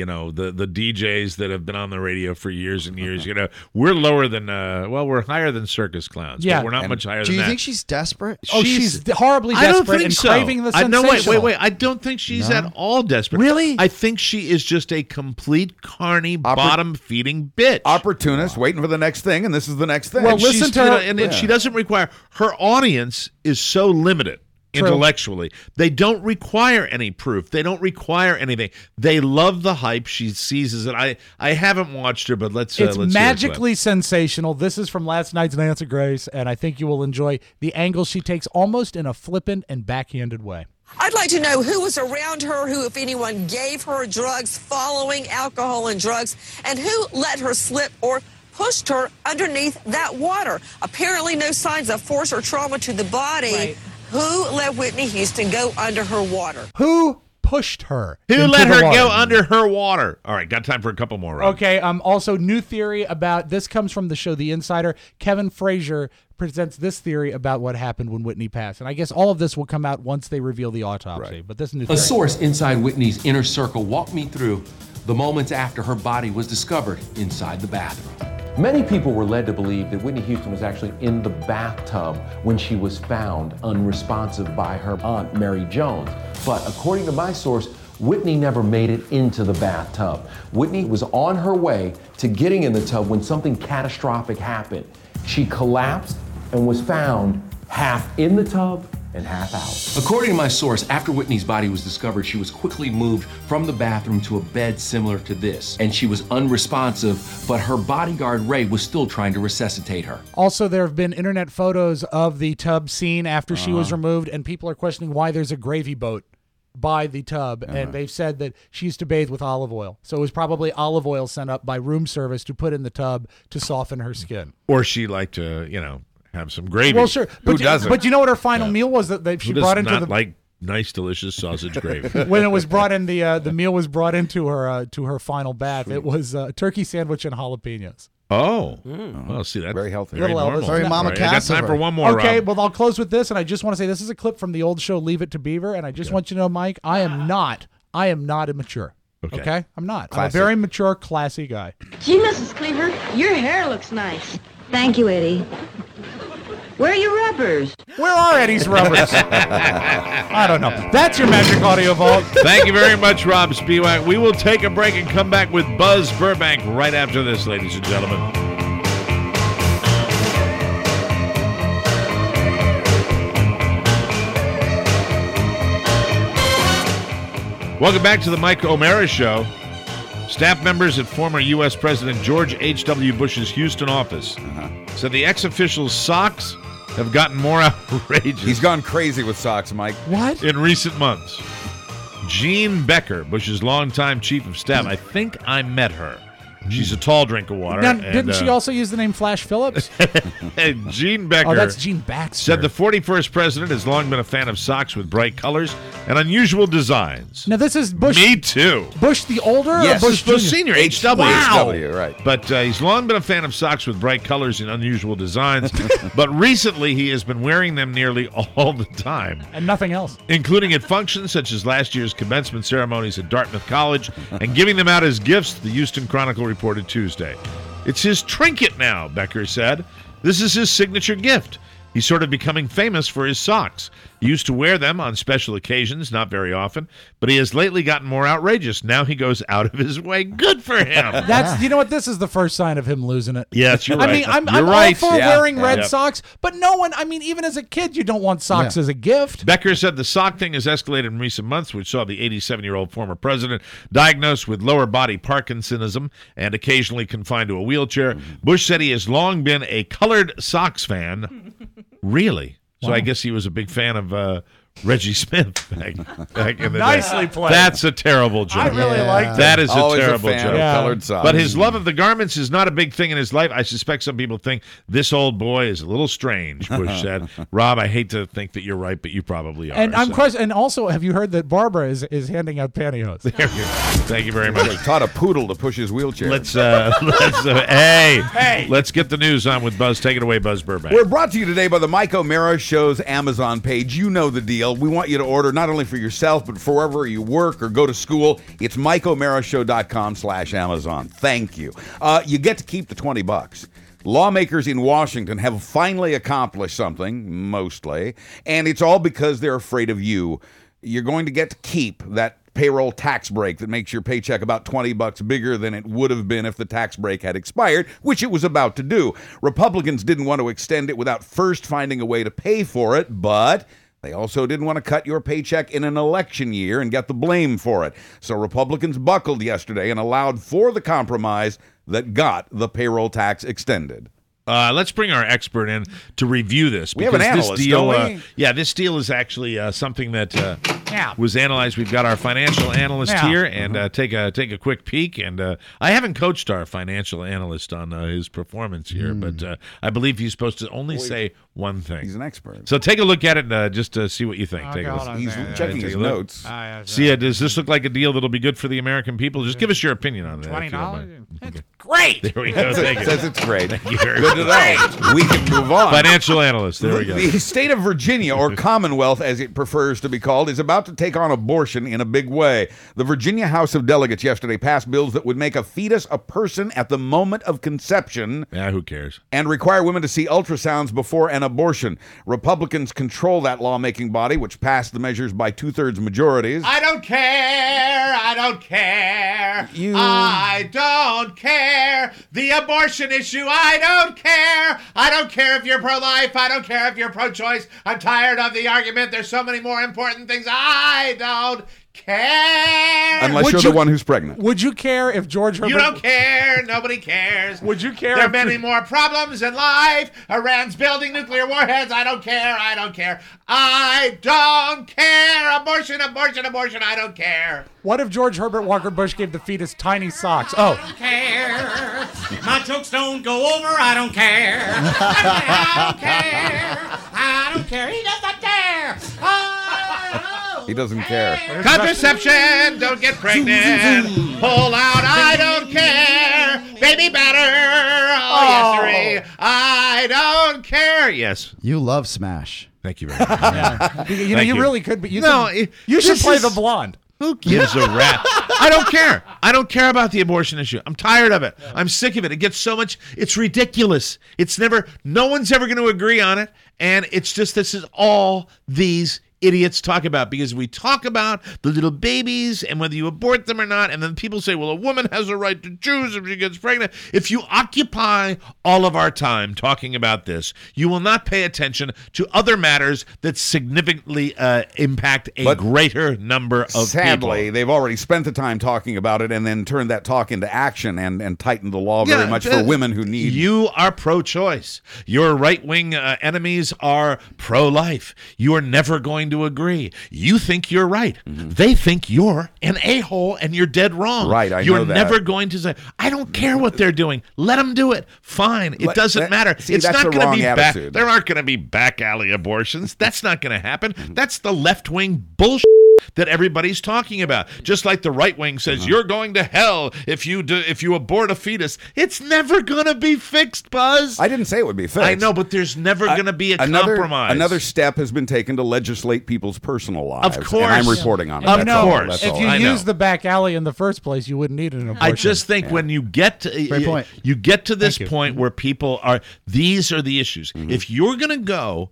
Speaker 3: the DJs that have been on the radio for years and years. We're lower than, we're higher than circus clowns.
Speaker 1: Yeah.
Speaker 3: But we're not much higher
Speaker 5: Do
Speaker 3: than
Speaker 5: you
Speaker 3: that.
Speaker 5: think she's desperate?
Speaker 1: Oh, she's horribly
Speaker 3: I don't
Speaker 1: desperate
Speaker 3: think
Speaker 1: and
Speaker 3: so.
Speaker 1: craving the
Speaker 3: No,
Speaker 1: sensational.
Speaker 3: wait. I don't think she's at all desperate.
Speaker 1: Really?
Speaker 3: I think she is just a complete carny, bottom-feeding bitch.
Speaker 4: Opportunist, waiting for the next thing, and this is the next thing.
Speaker 1: Well,
Speaker 3: And
Speaker 1: listen
Speaker 3: she's,
Speaker 1: to her.
Speaker 3: and she doesn't require. Her audience is so limited.
Speaker 1: True.
Speaker 3: Intellectually, they don't require any proof. They don't require anything. They love the hype. She seizes it. I haven't watched her, but let's.
Speaker 1: It's
Speaker 3: let's
Speaker 1: magically sensational. This is from last night's Nancy Grace, and I think you will enjoy the angle she takes, almost in a flippant and backhanded way.
Speaker 6: I'd like to know who was around her, who, if anyone, gave her drugs, following alcohol and drugs, and who let her slip or pushed her underneath that water. Apparently no signs of force or trauma to the body.
Speaker 16: Right.
Speaker 6: Who let Whitney Houston go under her water?
Speaker 1: Who pushed her?
Speaker 3: Who
Speaker 1: into
Speaker 3: let
Speaker 1: the
Speaker 3: her
Speaker 1: water?
Speaker 3: go under her water? All right, got time for a couple more. Rob.
Speaker 1: Okay. Also, new theory about this comes from the show The Insider. Kevin Frazier presents this theory about what happened when Whitney passed, and I guess all of this will come out once they reveal the autopsy. But this new
Speaker 9: A
Speaker 1: theory.
Speaker 9: source inside Whitney's inner circle walked me through the moments after her body was discovered inside the bathroom. Many people were led to believe that Whitney Houston was actually in the bathtub when she was found unresponsive by her aunt, Mary Jones. But according to my source, Whitney never made it into the bathtub. Whitney was on her way to getting in the tub when something catastrophic happened. She collapsed and was found half in the tub and half out. According to my source, after Whitney's body was discovered, she was quickly moved from the bathroom to a bed similar to this, and she was unresponsive, but her bodyguard, Ray, was still trying to resuscitate her.
Speaker 1: Also, there have been internet photos of the tub scene after she was removed, and people are questioning why there's a gravy boat by the tub, and they've said that she used to bathe with olive oil. So it was probably olive oil sent up by room service to put in the tub to soften her skin.
Speaker 3: Or she liked to, have some gravy.
Speaker 1: Well, sure.
Speaker 4: Who doesn't?
Speaker 1: But you know what her final meal was that she
Speaker 3: Who does
Speaker 1: brought into
Speaker 3: not
Speaker 1: the
Speaker 3: like nice, delicious sausage gravy?
Speaker 1: when it was brought in the meal was brought into her to her final bath. It was a turkey sandwich and jalapenos.
Speaker 3: Oh, well, see, that's
Speaker 4: very healthy.
Speaker 3: Very
Speaker 1: Little
Speaker 3: normal.
Speaker 1: Elvis. Very
Speaker 5: Mama
Speaker 3: All right, I got time
Speaker 5: Cassiver.
Speaker 3: for one more.
Speaker 1: Okay,
Speaker 3: Rob.
Speaker 1: well, I'll close with this, and I just want to say this is a clip from the old show Leave It to Beaver, and I just want you to know, Mike, I am not immature. Okay? I'm not.
Speaker 4: Classy.
Speaker 1: I'm a very mature, classy guy.
Speaker 23: Gee, Mrs. Cleaver, your hair looks nice.
Speaker 15: Thank you, Eddie.
Speaker 23: Where are your rubbers?
Speaker 1: Where are Eddie's rubbers? I don't know. That's your Magic Audio Vault.
Speaker 3: Thank you very much, Rob Spiewak. We will take a break and come back with Buzz Burbank right after this, ladies and gentlemen. Welcome back to the Mike O'Mara Show. Staff members at former U.S. President George H.W. Bush's Houston office said the ex-official's socks have gotten more outrageous.
Speaker 4: He's gone crazy with socks, Mike.
Speaker 1: What?
Speaker 3: In recent months. Jean Becker, Bush's longtime chief of staff. I think I met her. She's a tall drink of water.
Speaker 1: Now,
Speaker 3: and,
Speaker 1: didn't she also use the name Flash Phillips?
Speaker 3: Jean Becker.
Speaker 1: Oh, that's Jean Baxter.
Speaker 3: Said the 41st president has long been a fan of socks with bright colors and unusual designs.
Speaker 1: Now, this is Bush.
Speaker 3: Me too.
Speaker 1: Bush the older
Speaker 4: Yes.
Speaker 1: or Bush
Speaker 3: Bush
Speaker 1: Jr.?
Speaker 3: Senior, HW.
Speaker 1: Wow.
Speaker 4: HW, right.
Speaker 3: But he's long been a fan of socks with bright colors and unusual designs. But recently, he has been wearing them nearly all the time,
Speaker 1: And nothing else.
Speaker 3: including at functions such as last year's commencement ceremonies at Dartmouth College and giving them out as gifts, the Houston Chronicle reported Tuesday. It's his trinket now, Becker said. This is his signature gift. He's sort of becoming famous for his socks. He used to wear them on special occasions, not very often, but he has lately gotten more outrageous. Now he goes out of his way. Good for him.
Speaker 1: That's you know what? This is the first sign of him losing it.
Speaker 3: Yes, you're right.
Speaker 1: I mean, I'm
Speaker 3: You're
Speaker 1: all
Speaker 3: right.
Speaker 1: for
Speaker 3: Yeah.
Speaker 1: wearing red
Speaker 3: Yeah.
Speaker 1: socks, but no one. I mean, even as a kid, you don't want socks as a gift.
Speaker 3: Becker said the sock thing has escalated in recent months, which saw the 87-year-old former president diagnosed with lower body Parkinsonism and occasionally confined to a wheelchair. Bush said he has long been a colored socks fan. Really? So
Speaker 1: Wow.
Speaker 3: I guess he was a big fan of Reggie Smith back in the
Speaker 1: Nicely
Speaker 3: day.
Speaker 1: played.
Speaker 3: That's a terrible joke.
Speaker 1: I really liked it.
Speaker 3: That is
Speaker 4: Always
Speaker 3: a terrible
Speaker 4: a fan
Speaker 3: joke.
Speaker 4: of colored socks.
Speaker 3: But his love of the garments is not a big thing in his life. I suspect some people think this old boy is a little strange, Bush said. Rob, I hate to think that you're right, but you probably are.
Speaker 1: And and also, have you heard that Barbara is handing out pantyhose?
Speaker 3: Thank you very much.
Speaker 4: They taught a poodle to push his wheelchair.
Speaker 3: Let's get the news on with Buzz. Take it away, Buzz Burbank.
Speaker 4: We're brought to you today by the Mike O'Mara Show's Amazon page. You know the deal. We want you to order not only for yourself, but for wherever you work or go to school. It's MikeO'MaraShow.com/Amazon. Thank you. You get to keep the $20. Lawmakers in Washington have finally accomplished something, mostly, and it's all because they're afraid of you. You're going to get to keep that payroll tax break that makes your paycheck about $20 bigger than it would have been if the tax break had expired, which it was about to do. Republicans didn't want to extend it without first finding a way to pay for it, but they also didn't want to cut your paycheck in an election year and get the blame for it. So Republicans buckled yesterday and allowed for the compromise that got the payroll tax extended.
Speaker 3: Let's bring our expert in to review this.
Speaker 4: We have an analyst,
Speaker 3: this deal,
Speaker 4: don't we?
Speaker 3: this deal is actually something that was analyzed. We've got our financial analyst here, and take a quick peek. And I haven't coached our financial analyst on his performance here, but I believe he's supposed to only say one thing.
Speaker 4: He's an expert.
Speaker 3: So take a look at it just to see what you think.
Speaker 1: Okay,
Speaker 3: take a look.
Speaker 4: He's checking his notes.
Speaker 3: See, does this look like a deal that'll be good for the American people? Just give us your opinion on that.
Speaker 1: $20? It's great.
Speaker 3: There we go. Thank you.
Speaker 4: Says it's great.
Speaker 3: Thank you very
Speaker 4: Good to know. We can move on.
Speaker 3: Financial analyst. There we go.
Speaker 4: The state of Virginia, or Commonwealth as it prefers to be called, is about to take on abortion in a big way. The Virginia House of Delegates yesterday passed bills that would make a fetus a person at the moment of conception.
Speaker 3: Yeah, who cares?
Speaker 4: And require women to see ultrasounds before an abortion. Republicans control that lawmaking body, which passed the measures by 2/3 majorities.
Speaker 8: I don't care. I don't care. I don't care. The abortion issue, I don't care. I don't care if you're pro-life. I don't care if you're pro-choice. I'm tired of the argument. There's so many more important things. I don't care.
Speaker 4: Unless you're the one who's pregnant.
Speaker 1: Would you care if George Herbert...
Speaker 8: You don't care. Nobody cares.
Speaker 1: Would you care
Speaker 8: There are
Speaker 1: if...
Speaker 8: many more problems in life. Iran's building nuclear warheads. I don't care. I don't care. I don't care. Abortion, abortion, abortion. I don't care.
Speaker 1: What if George Herbert Walker Bush gave the fetus tiny socks?
Speaker 8: I don't care. My jokes don't go over. I don't care. I don't care. I don't care. He doesn't care.
Speaker 4: He doesn't care.
Speaker 8: Contraception, don't get pregnant. Pull out, I don't care. Baby batter, oh, yes, sirree. I don't care. Yes.
Speaker 5: You love Smash.
Speaker 3: Thank you very much.
Speaker 1: You really could, but you should
Speaker 3: this
Speaker 1: play
Speaker 3: is-
Speaker 1: the blonde.
Speaker 3: Who gives a rat? I don't care. I don't care about the abortion issue. I'm tired of it. I'm sick of it. It gets so much. It's ridiculous. No one's ever going to agree on it. And it's just, this is all these idiots talk about, because we talk about the little babies and whether you abort them or not, and then people say, well, a woman has a right to choose if she gets pregnant. If you occupy all of our time talking about this, you will not pay attention to other matters that significantly impact a greater number of
Speaker 4: Sadly,
Speaker 3: people.
Speaker 4: they've already spent the time talking about it and then turned that talk into action and tightened the law very much for women who need...
Speaker 3: You are pro-choice. Your right-wing enemies are pro-life. You are never going to agree. You think you're right. They think you're an a-hole and you're dead wrong.
Speaker 4: Right, I
Speaker 3: You're
Speaker 4: know that.
Speaker 3: never going to say, I don't care what they're doing. Let them do it. Fine. It doesn't matter.
Speaker 4: See,
Speaker 3: It's
Speaker 4: that's
Speaker 3: not
Speaker 4: the
Speaker 3: going to
Speaker 4: wrong
Speaker 3: be back.
Speaker 4: attitude.
Speaker 3: There aren't going to be back alley abortions. That's not going to happen. That's the left-wing bullshit that everybody's talking about. Just like the right wing says, you're going to hell if you abort a fetus. It's never going to be fixed, Buzz.
Speaker 4: I didn't say it would be fixed.
Speaker 3: I know, but there's never going to be a compromise.
Speaker 4: Another step has been taken to legislate people's personal lives.
Speaker 3: Of course.
Speaker 4: And I'm reporting on it.
Speaker 3: Of
Speaker 4: That's all.
Speaker 3: course.
Speaker 4: That's
Speaker 1: If
Speaker 4: all.
Speaker 1: you
Speaker 3: I know.
Speaker 1: use the back alley in the first place, you wouldn't need an abortion.
Speaker 3: I just think when you get to
Speaker 5: Great point.
Speaker 3: you get to this
Speaker 1: Thank you.
Speaker 3: point where people are, these are the issues. If you're going to go,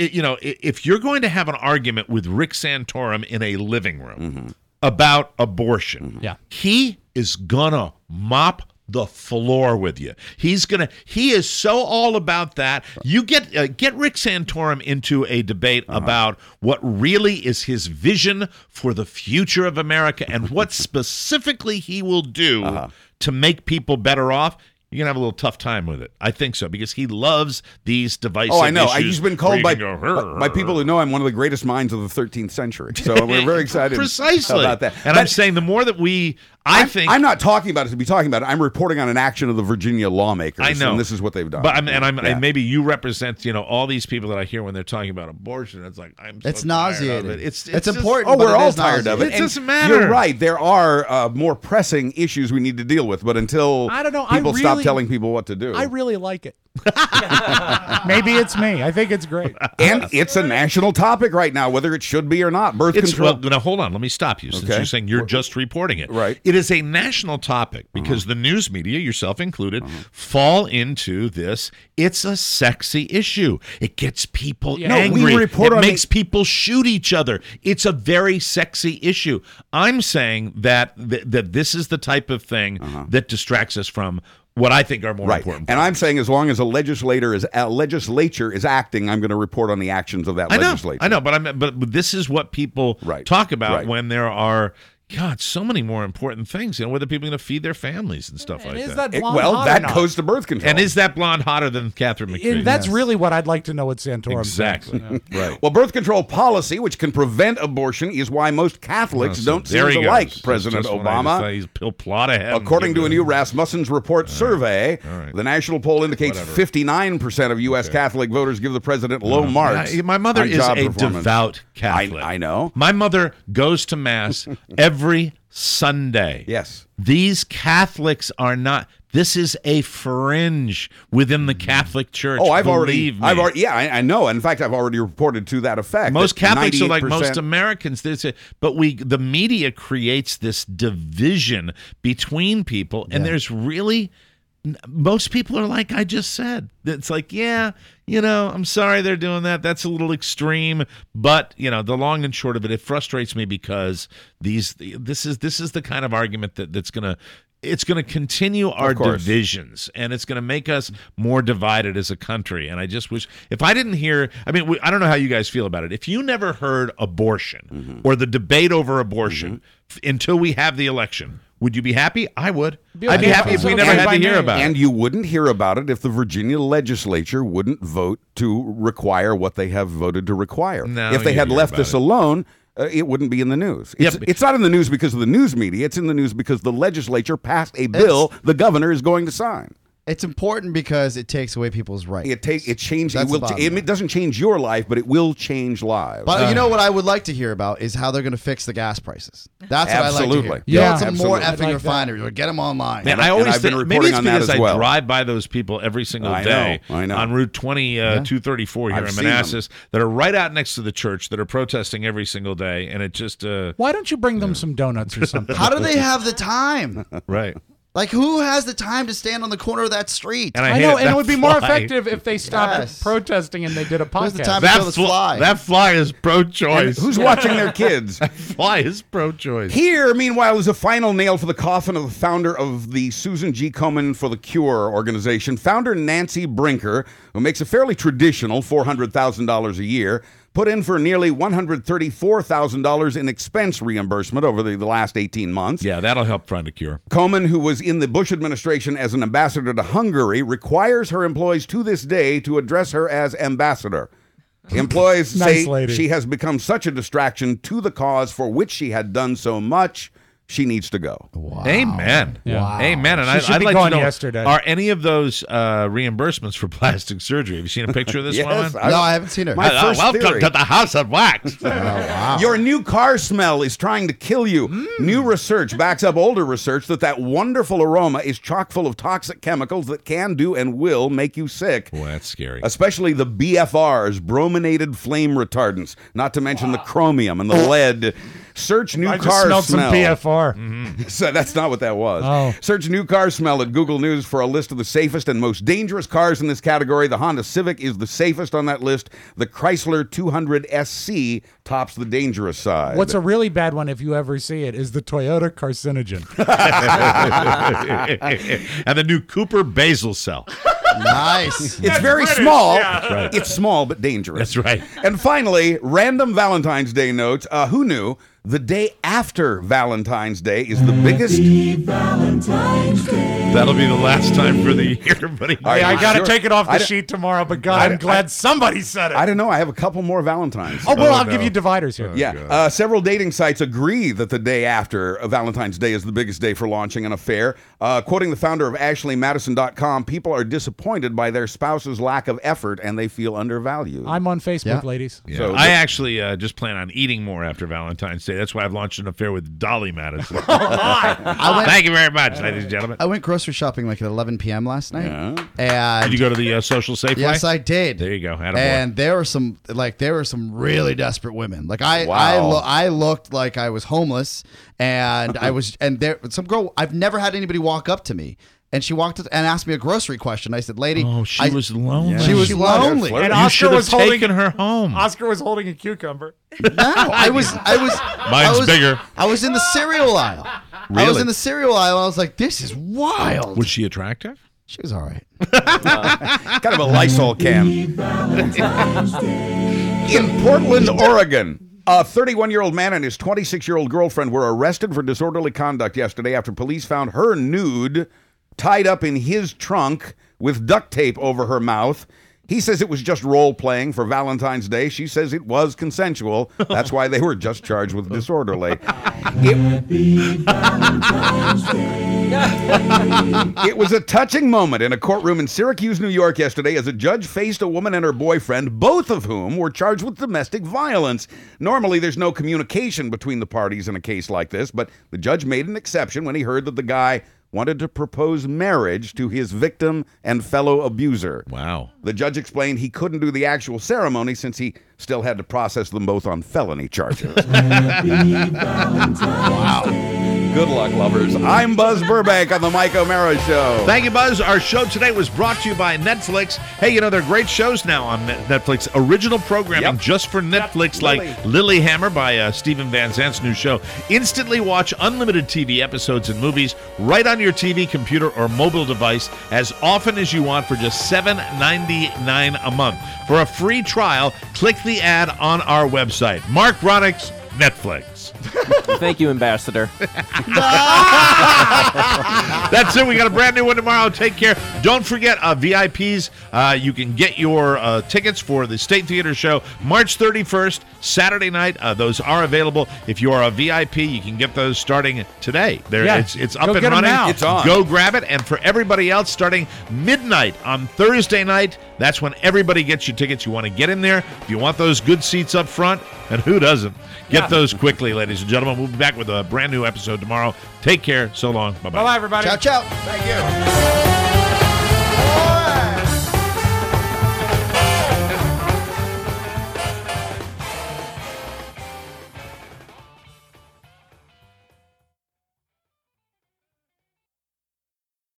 Speaker 3: if you're going to have an argument with Rick Santorum in a living room about abortion, he is gonna mop the floor with you. He is so all about that. You get Rick Santorum into a debate about what really is his vision for the future of America and what specifically he will do to make people better off. you're going to have a little tough time with it. I think so, because he loves these divisive
Speaker 4: Oh, I know.
Speaker 3: issues.
Speaker 4: He's been called by
Speaker 3: go,
Speaker 4: people who know I'm one of the greatest minds of the 13th century. So we're very excited
Speaker 3: Precisely.
Speaker 4: about that.
Speaker 3: And I'm saying the more that I'm
Speaker 4: not talking about it to be talking about it. I'm reporting on an action of the Virginia lawmakers.
Speaker 3: I know.
Speaker 4: And this is what they've done.
Speaker 3: But and maybe you represent, all these people that I hear when they're talking about abortion. It's like,
Speaker 5: it's nauseating.
Speaker 3: It's
Speaker 5: important.
Speaker 4: Oh,
Speaker 5: but
Speaker 4: we're all
Speaker 5: nauseating.
Speaker 4: tired of it.
Speaker 3: It doesn't matter.
Speaker 4: You're right. There are more pressing issues we need to deal with. But until
Speaker 1: I don't know.
Speaker 4: people stop telling people what to do.
Speaker 1: I really like it. Maybe it's me. I think it's great.
Speaker 4: And it's a national topic right now, whether it should be or not. Birth control.
Speaker 3: Well, now, hold on. Let me stop you, since you're saying you're just reporting it.
Speaker 4: Right.
Speaker 3: It is a national topic because the news media, yourself included, fall into this. It's a sexy issue. It gets people angry. It makes people shoot each other. It's a very sexy issue. I'm saying that this is the type of thing that distracts us from what I think are more important.
Speaker 4: And I'm saying as long as a legislature is acting, I'm going to report on the actions of that legislature.
Speaker 3: I know, but this is what people talk about when there are so many more important things. Whether people are going to feed their families and stuff like
Speaker 1: is
Speaker 3: that.
Speaker 1: that blonde hot or not?
Speaker 4: Goes to birth control.
Speaker 3: And is that blonde hotter than Catherine McPhee?
Speaker 1: That's really what I'd like to know what Santorum
Speaker 3: exactly.
Speaker 1: thinks.
Speaker 4: Well, birth control policy, which can prevent abortion, is why most Catholics don't seem to like President Obama.
Speaker 3: He'll plot ahead.
Speaker 4: According to a new Rasmussen's Report survey, the national poll indicates 59% of U.S. Catholic voters give the president low marks.
Speaker 3: My mother is a devout Catholic.
Speaker 4: I know.
Speaker 3: My mother goes to Mass every Sunday.
Speaker 4: Yes.
Speaker 3: These Catholics are not. This is a fringe within the Catholic Church.
Speaker 4: Oh, I know. In fact, I've already reported to that effect.
Speaker 3: Most Catholics are like most Americans. But the media creates this division between people, and there's really. Most people are like I just said. It's like, I'm sorry they're doing that. That's a little extreme. But, the long and short of it frustrates me because this is the kind of argument that's going to continue our divisions, and it's going to make us more divided as a country. And I just wish, if I didn't hear, I don't know how you guys feel about it. If you never heard abortion or the debate over abortion until we have the election, would you be happy? I would. I'd be happy if we never had to hear about it.
Speaker 4: And you wouldn't hear about it if the Virginia legislature wouldn't vote to require what they have voted to require.
Speaker 3: No,
Speaker 4: if they had left this alone, it wouldn't be in the news. It's not in the news because of the news media. It's in the news because the legislature passed a bill the governor is going to sign.
Speaker 5: It's important because it takes away people's rights.
Speaker 4: It doesn't change your life, but it will change lives.
Speaker 5: But you know what I would like to hear about is how they're going to fix the gas prices. That's what I like to hear.
Speaker 4: Yeah,
Speaker 5: some more effing refineries. Get them online.
Speaker 3: Man, I always think maybe it's because I drive by those people every single day on Route 234 here in Manassas that are right out next to the church that are protesting every single day, and it just.
Speaker 1: Why don't you bring them some donuts or something?
Speaker 5: How do they have the time?
Speaker 3: Right.
Speaker 5: Like, who has the time to stand on the corner of that street?
Speaker 3: And I know,
Speaker 1: and it would be more effective if they stopped protesting and they did a podcast.
Speaker 5: Who's the time to kill this fly?
Speaker 3: That fly is pro-choice.
Speaker 4: And who's watching their kids?
Speaker 3: That fly is pro-choice.
Speaker 4: Here, meanwhile, is a final nail for the coffin of the founder of the Susan G. Komen for the Cure organization, founder Nancy Brinker, who makes a fairly traditional $400,000 a year, put in for nearly $134,000 in expense reimbursement over the last 18 months.
Speaker 3: Yeah, that'll help find a cure.
Speaker 4: Komen, who was in the Bush administration as an ambassador to Hungary, requires her employees to this day to address her as ambassador. Employees say she has become such a distraction to the cause for which she had done so much. She needs to go.
Speaker 3: Wow. Amen.
Speaker 1: Yeah.
Speaker 3: Wow. Amen. And
Speaker 1: I'd
Speaker 3: like to know,
Speaker 1: yesterday.
Speaker 3: Are any of those reimbursements for plastic surgery? Have you seen a picture of this woman?
Speaker 5: No, I haven't seen her.
Speaker 3: Welcome to the House of Wax.
Speaker 5: Wow.
Speaker 4: Your new car smell is trying to kill you. New research backs up older research that wonderful aroma is chock full of toxic chemicals that can do and will make you sick.
Speaker 3: Boy, that's scary.
Speaker 4: Especially the BFRs, brominated flame retardants, not to mention the chromium and the lead. Search new car smell.
Speaker 1: Some BFR.
Speaker 4: So that's not what that was.
Speaker 1: Oh.
Speaker 4: Search new car smell at Google News for a list of the safest and most dangerous cars in this category. The Honda Civic is the safest on that list. The Chrysler 200 SC tops the dangerous side.
Speaker 1: What's a really bad one, if you ever see it, is the Toyota carcinogen.
Speaker 3: And the new Cooper basal cell.
Speaker 5: Nice.
Speaker 4: It's very small. Yeah. Right. It's small but dangerous.
Speaker 3: That's right.
Speaker 4: And finally, random Valentine's Day notes. Who knew the day after Valentine's Day is the biggest.
Speaker 3: That'll be the last time for the year, buddy.
Speaker 1: Hey, I got to take it off the sheet tomorrow, but God, I'm glad somebody said it.
Speaker 4: I don't know. I have a couple more Valentines.
Speaker 1: Oh, well, I'll give you dividers here.
Speaker 4: Several dating sites agree that the day after Valentine's Day is the biggest day for launching an affair. Quoting the founder of AshleyMadison.com, people are disappointed by their spouse's lack of effort and they feel undervalued.
Speaker 1: I'm on Facebook, ladies.
Speaker 3: Yeah. So I actually just plan on eating more after Valentine's Day. That's why I've launched an affair with Dolly Madison. Thank you very much, ladies and gentlemen.
Speaker 5: I went grocery shopping like at 11 p.m. last night.
Speaker 3: Yeah.
Speaker 5: And
Speaker 3: did you go to the Social Safeway?
Speaker 5: Yes, I did.
Speaker 3: There you go. Attaboy.
Speaker 5: And there were some really desperate women. Like I looked like I was homeless, and there some girl. I've never had anybody walk up to me. And she walked and asked me a grocery question. I said, "Lady,
Speaker 3: she was lonely.
Speaker 5: Yeah. She was lonely."
Speaker 1: And
Speaker 3: you should have taken her home.
Speaker 1: Oscar was holding a cucumber.
Speaker 5: No, I was.
Speaker 3: Mine's bigger.
Speaker 5: I was in the cereal aisle.
Speaker 3: Really?
Speaker 5: I was in the cereal aisle. I was like, "This is wild."
Speaker 3: Was she attractive?
Speaker 5: She was all right.
Speaker 4: Kind of a Lysol can. In Portland, Oregon. A 31-year-old man and his 26-year-old girlfriend were arrested for disorderly conduct yesterday after police found her nude, tied up in his trunk with duct tape over her mouth. He says it was just role-playing for Valentine's Day. She says it was consensual. That's why they were just charged with disorderly. It was a touching moment in a courtroom in Syracuse, New York yesterday as a judge faced a woman and her boyfriend, both of whom were charged with domestic violence. Normally, there's no communication between the parties in a case like this, but the judge made an exception when he heard that the guy wanted to propose marriage to his victim and fellow abuser.
Speaker 3: Wow.
Speaker 4: The judge explained he couldn't do the actual ceremony since he still had to process them both on felony charges. Wow. Good luck, lovers. I'm Buzz Burbank on the Mike O'Mara Show.
Speaker 3: Thank you, Buzz. Our show today was brought to you by Netflix. Hey, you know, there are great shows now on Netflix. Original programming just for Netflix, like Lilyhammer by Stephen Van Zant's new show. Instantly watch unlimited TV episodes and movies right on your TV, computer, or mobile device as often as you want for just $7.99 a month. For a free trial, click the ad on our website. Mark Bronick's Netflix.
Speaker 2: Thank you, Ambassador.
Speaker 3: That's it. We got a brand new one tomorrow. Take care. Don't forget, VIPs, you can get your tickets for the State Theater show March 31st, Saturday night. Those are available. If you are a VIP, you can get those starting today. It's up and running.
Speaker 4: It's on.
Speaker 3: Go grab it. And for everybody else, starting midnight on Thursday night, that's when everybody gets your tickets. You want to get in there. If you want those good seats up front, and who doesn't? Get those quickly, ladies and gentlemen. We'll be back with a brand new episode tomorrow. Take care. So long. Bye-bye.
Speaker 1: Bye-bye, everybody.
Speaker 5: Ciao, ciao.
Speaker 4: Thank you.